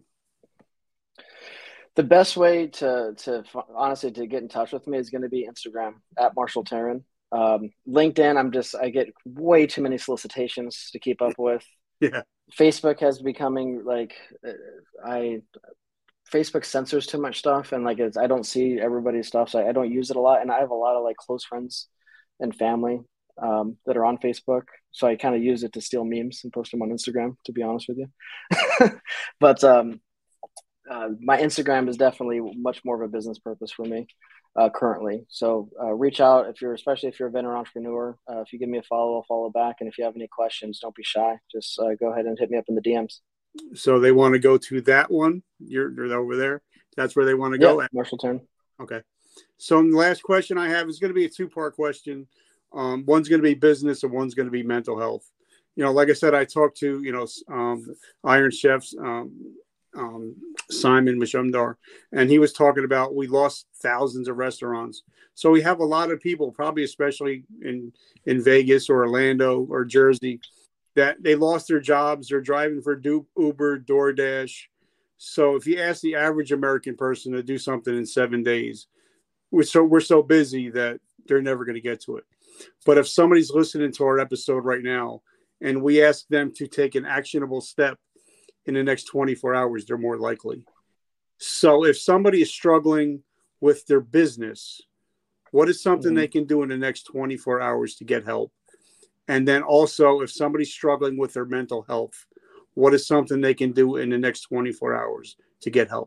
The best way to, to honestly, to get in touch with me is going to be Instagram at Marshall Taryn. Um, LinkedIn, I'm just, I get way too many solicitations to keep up with. Yeah. Facebook has becoming like, I, Facebook censors too much stuff. And like, it's, I don't see everybody's stuff. So I, I don't use it a lot. And I have a lot of like close friends and family um, that are on Facebook. So I kind of use it to steal memes and post them on Instagram, to be honest with you. But, um, Uh, my Instagram is definitely much more of a business purpose for me uh, currently. So uh, reach out if you're, especially if you're a veteran entrepreneur. Uh, if you give me a follow, I'll follow back. And if you have any questions, don't be shy. Just uh, go ahead and hit me up in the D Ms. So they want to go to that one. You're, you're over there. That's where they want to go. Yeah, Marshall Taryn. Okay. So the last question I have is going to be a two-part question. Um, one's going to be business and one's going to be mental health. You know, like I said, I talked to, you know, um, Iron Chefs, um, um, Simon Mashumdar, and he was talking about we lost thousands of restaurants. So we have a lot of people, probably especially in, in Vegas or Orlando or Jersey, that they lost their jobs. They're driving for Uber, DoorDash. So if you ask the average American person to do something in seven days, we're so, we're so busy that they're never going to get to it. But if somebody's listening to our episode right now and we ask them to take an actionable step in the next twenty-four hours, they're more likely. So if somebody is struggling with their business, what is something mm-hmm. they can do in the next twenty-four hours to get help? And then also, if somebody's struggling with their mental health, what is something they can do in the next twenty-four hours to get help?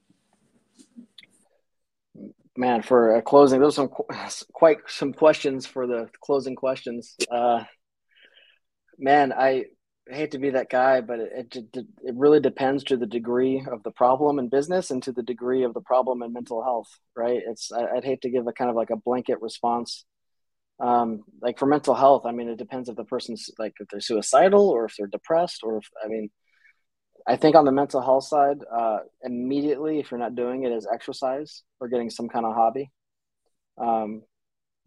Man, for a closing, those are some quite some questions for the closing questions. Uh, man, I hate to be that guy, but it, it it really depends to the degree of the problem in business and to the degree of the problem in mental health, right? It's I, I'd hate to give a kind of like a blanket response. Um, like for mental health, I mean, it depends if the person's like if they're suicidal or if they're depressed or if I mean, I think on the mental health side, uh, immediately if you're not doing it, is exercise or getting some kind of hobby. Um,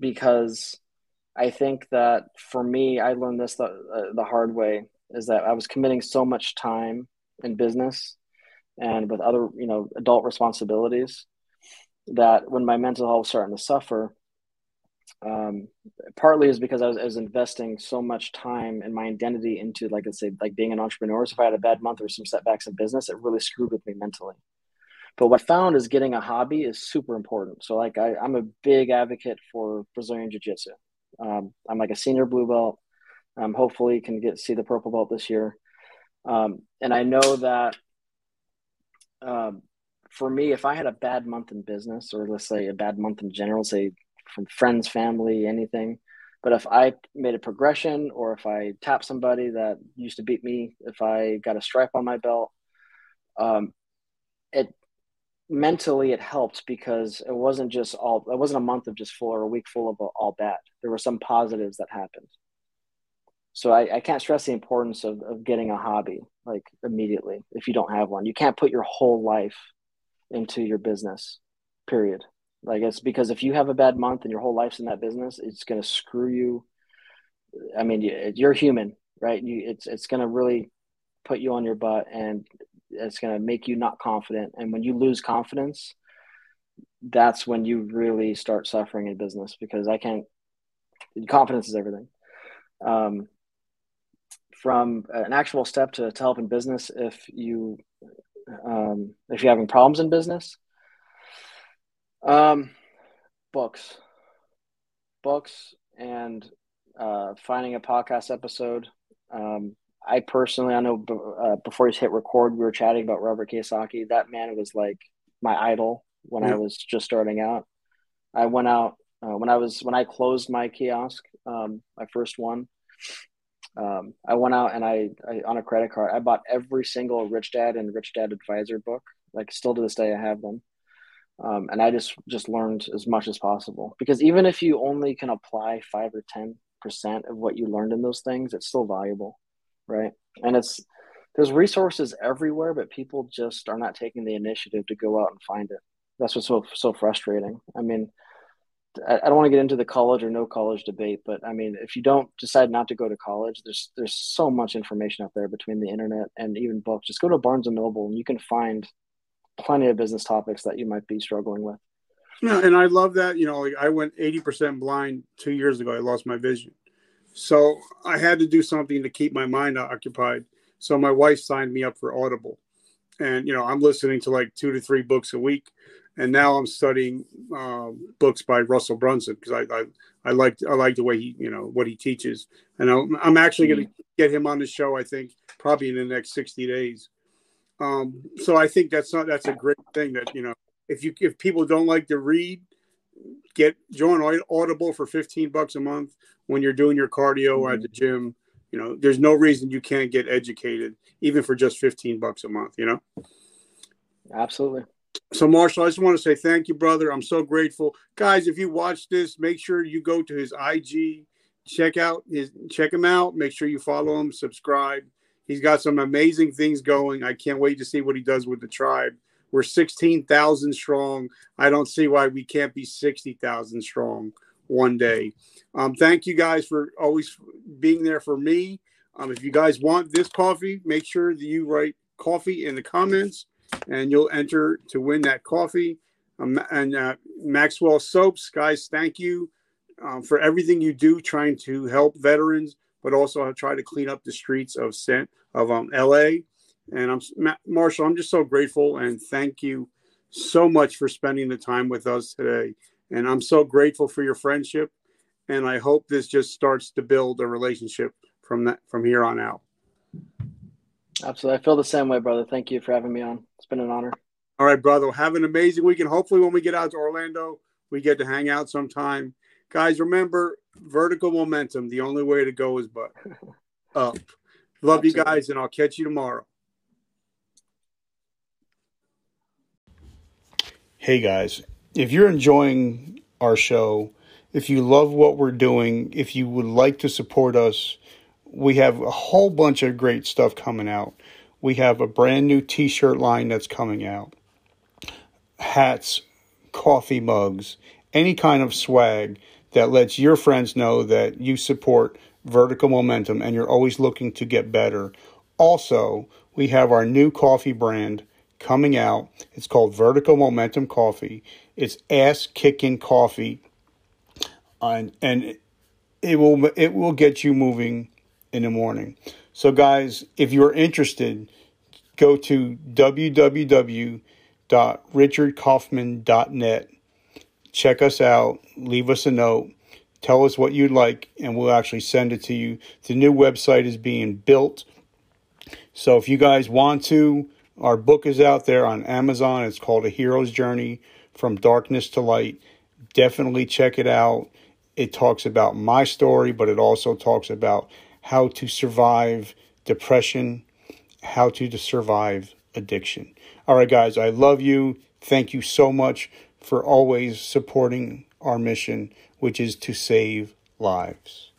because I think that for me, I learned this the, uh, the hard way, is that I was committing so much time in business and with other, you know, adult responsibilities, that when my mental health was starting to suffer, um, partly is because I was, I was investing so much time and my identity into, like, let's say, like being an entrepreneur. So if I had a bad month or some setbacks in business, it really screwed with me mentally. But what I found is getting a hobby is super important. So like I, I'm a big advocate for Brazilian Jiu-Jitsu. Um, I'm like a senior blue belt. Um, hopefully can get see the purple belt this year. Um, and I know that um, for me, if I had a bad month in business, or let's say a bad month in general, say from friends, family, anything, but if I made a progression, or if I tapped somebody that used to beat me, if I got a stripe on my belt, um, it mentally it helped, because it wasn't just all, it wasn't a month of just full, or a week full of all bad. There were some positives that happened. So I, I can't stress the importance of, of getting a hobby, like, immediately. If you don't have one, you can't put your whole life into your business, period. Like, it's because if you have a bad month and your whole life's in that business, it's going to screw you. I mean, you're human, right? You, it's, it's going to really put you on your butt, and it's going to make you not confident. And when you lose confidence, that's when you really start suffering in business, because I can't, confidence is everything. Um, from an actual step to, to help in business, if you, um, if you're having problems in business, um, books, books, and uh, finding a podcast episode. Um, I personally, I know uh, before you hit record, we were chatting about Robert Kiyosaki. That man was like my idol when yeah. I was just starting out. I went out uh, when I was when I closed my kiosk, um, my first one. Um, I went out and I, I on a credit card, I bought every single Rich Dad and Rich Dad Advisor book. Like, still to this day, I have them. Um, and I just just learned as much as possible, because even if you only can apply five or ten percent of what you learned in those things, it's still valuable, right? And it's there's resources everywhere, but people just are not taking the initiative to go out and find it. That's what's so so frustrating. I mean, I, I don't want to get into the college or no college debate, but I mean, if you don't decide not to go to college, there's there's so much information out there between the internet and even books. Just go to Barnes and Noble and you can find plenty of business topics that you might be struggling with. Yeah, and I love that. You know, like, I went eighty percent blind two years ago. I lost my vision. So I had to do something to keep my mind occupied. So my wife signed me up for Audible. And, you know, I'm listening to like two to three books a week. And now I'm studying uh, books by Russell Brunson, because I, I I like I like the way he, you know, what he teaches. And I'm, I'm actually going to get him on the show, I think, probably in the next sixty days. Um, so I think that's not that's a great thing, that, you know, if you if people don't like to read, get join Audible for fifteen bucks a month when you're doing your cardio mm-hmm. at the gym. You know, there's no reason you can't get educated, even for just fifteen bucks a month, you know? Absolutely. So, Marshall, I just want to say thank you, brother. I'm so grateful. Guys, if you watch this, make sure you go to his I G, check out his, check him out. Make sure you follow him, subscribe. He's got some amazing things going. I can't wait to see what he does with the tribe. We're sixteen thousand strong. I don't see why we can't be sixty thousand strong one day. Um, thank you guys for always being there for me. Um, if you guys want this coffee, make sure that you write coffee in the comments, and you'll enter to win that coffee. Um, and uh, Maxwell Soaps, guys, thank you um, for everything you do trying to help veterans, but also try to clean up the streets of of um, L A. And I'm Marshall, I'm just so grateful, and thank you so much for spending the time with us today. And I'm so grateful for your friendship, and I hope this just starts to build a relationship from that from here on out. Absolutely. I feel the same way, brother. Thank you for having me on. It's been an honor. All right, brother. Have an amazing weekend. Hopefully when we get out to Orlando, we get to hang out sometime. Guys, remember, vertical momentum. The only way to go is but up. Love Absolutely. You guys, and I'll catch you tomorrow. Hey, guys. If you're enjoying our show, if you love what we're doing, if you would like to support us, we have a whole bunch of great stuff coming out. We have a brand new t-shirt line that's coming out. Hats, coffee mugs, any kind of swag that lets your friends know that you support Vertical Momentum and you're always looking to get better. Also, we have our new coffee brand coming out. It's called Vertical Momentum Coffee. It's ass-kicking coffee, and and it will it will get you moving in the morning. So, guys, if you're interested, go to w w w dot richard kaufman dot net. Check us out. Leave us a note. Tell us what you'd like, and we'll actually send it to you. The new website is being built. So if you guys want to, our book is out there on Amazon. It's called A Hero's Journey from Darkness to Light. Definitely check it out. It talks about my story, but it also talks about how to survive depression, how to survive addiction. All right, guys, I love you. Thank you so much for always supporting our mission, which is to save lives.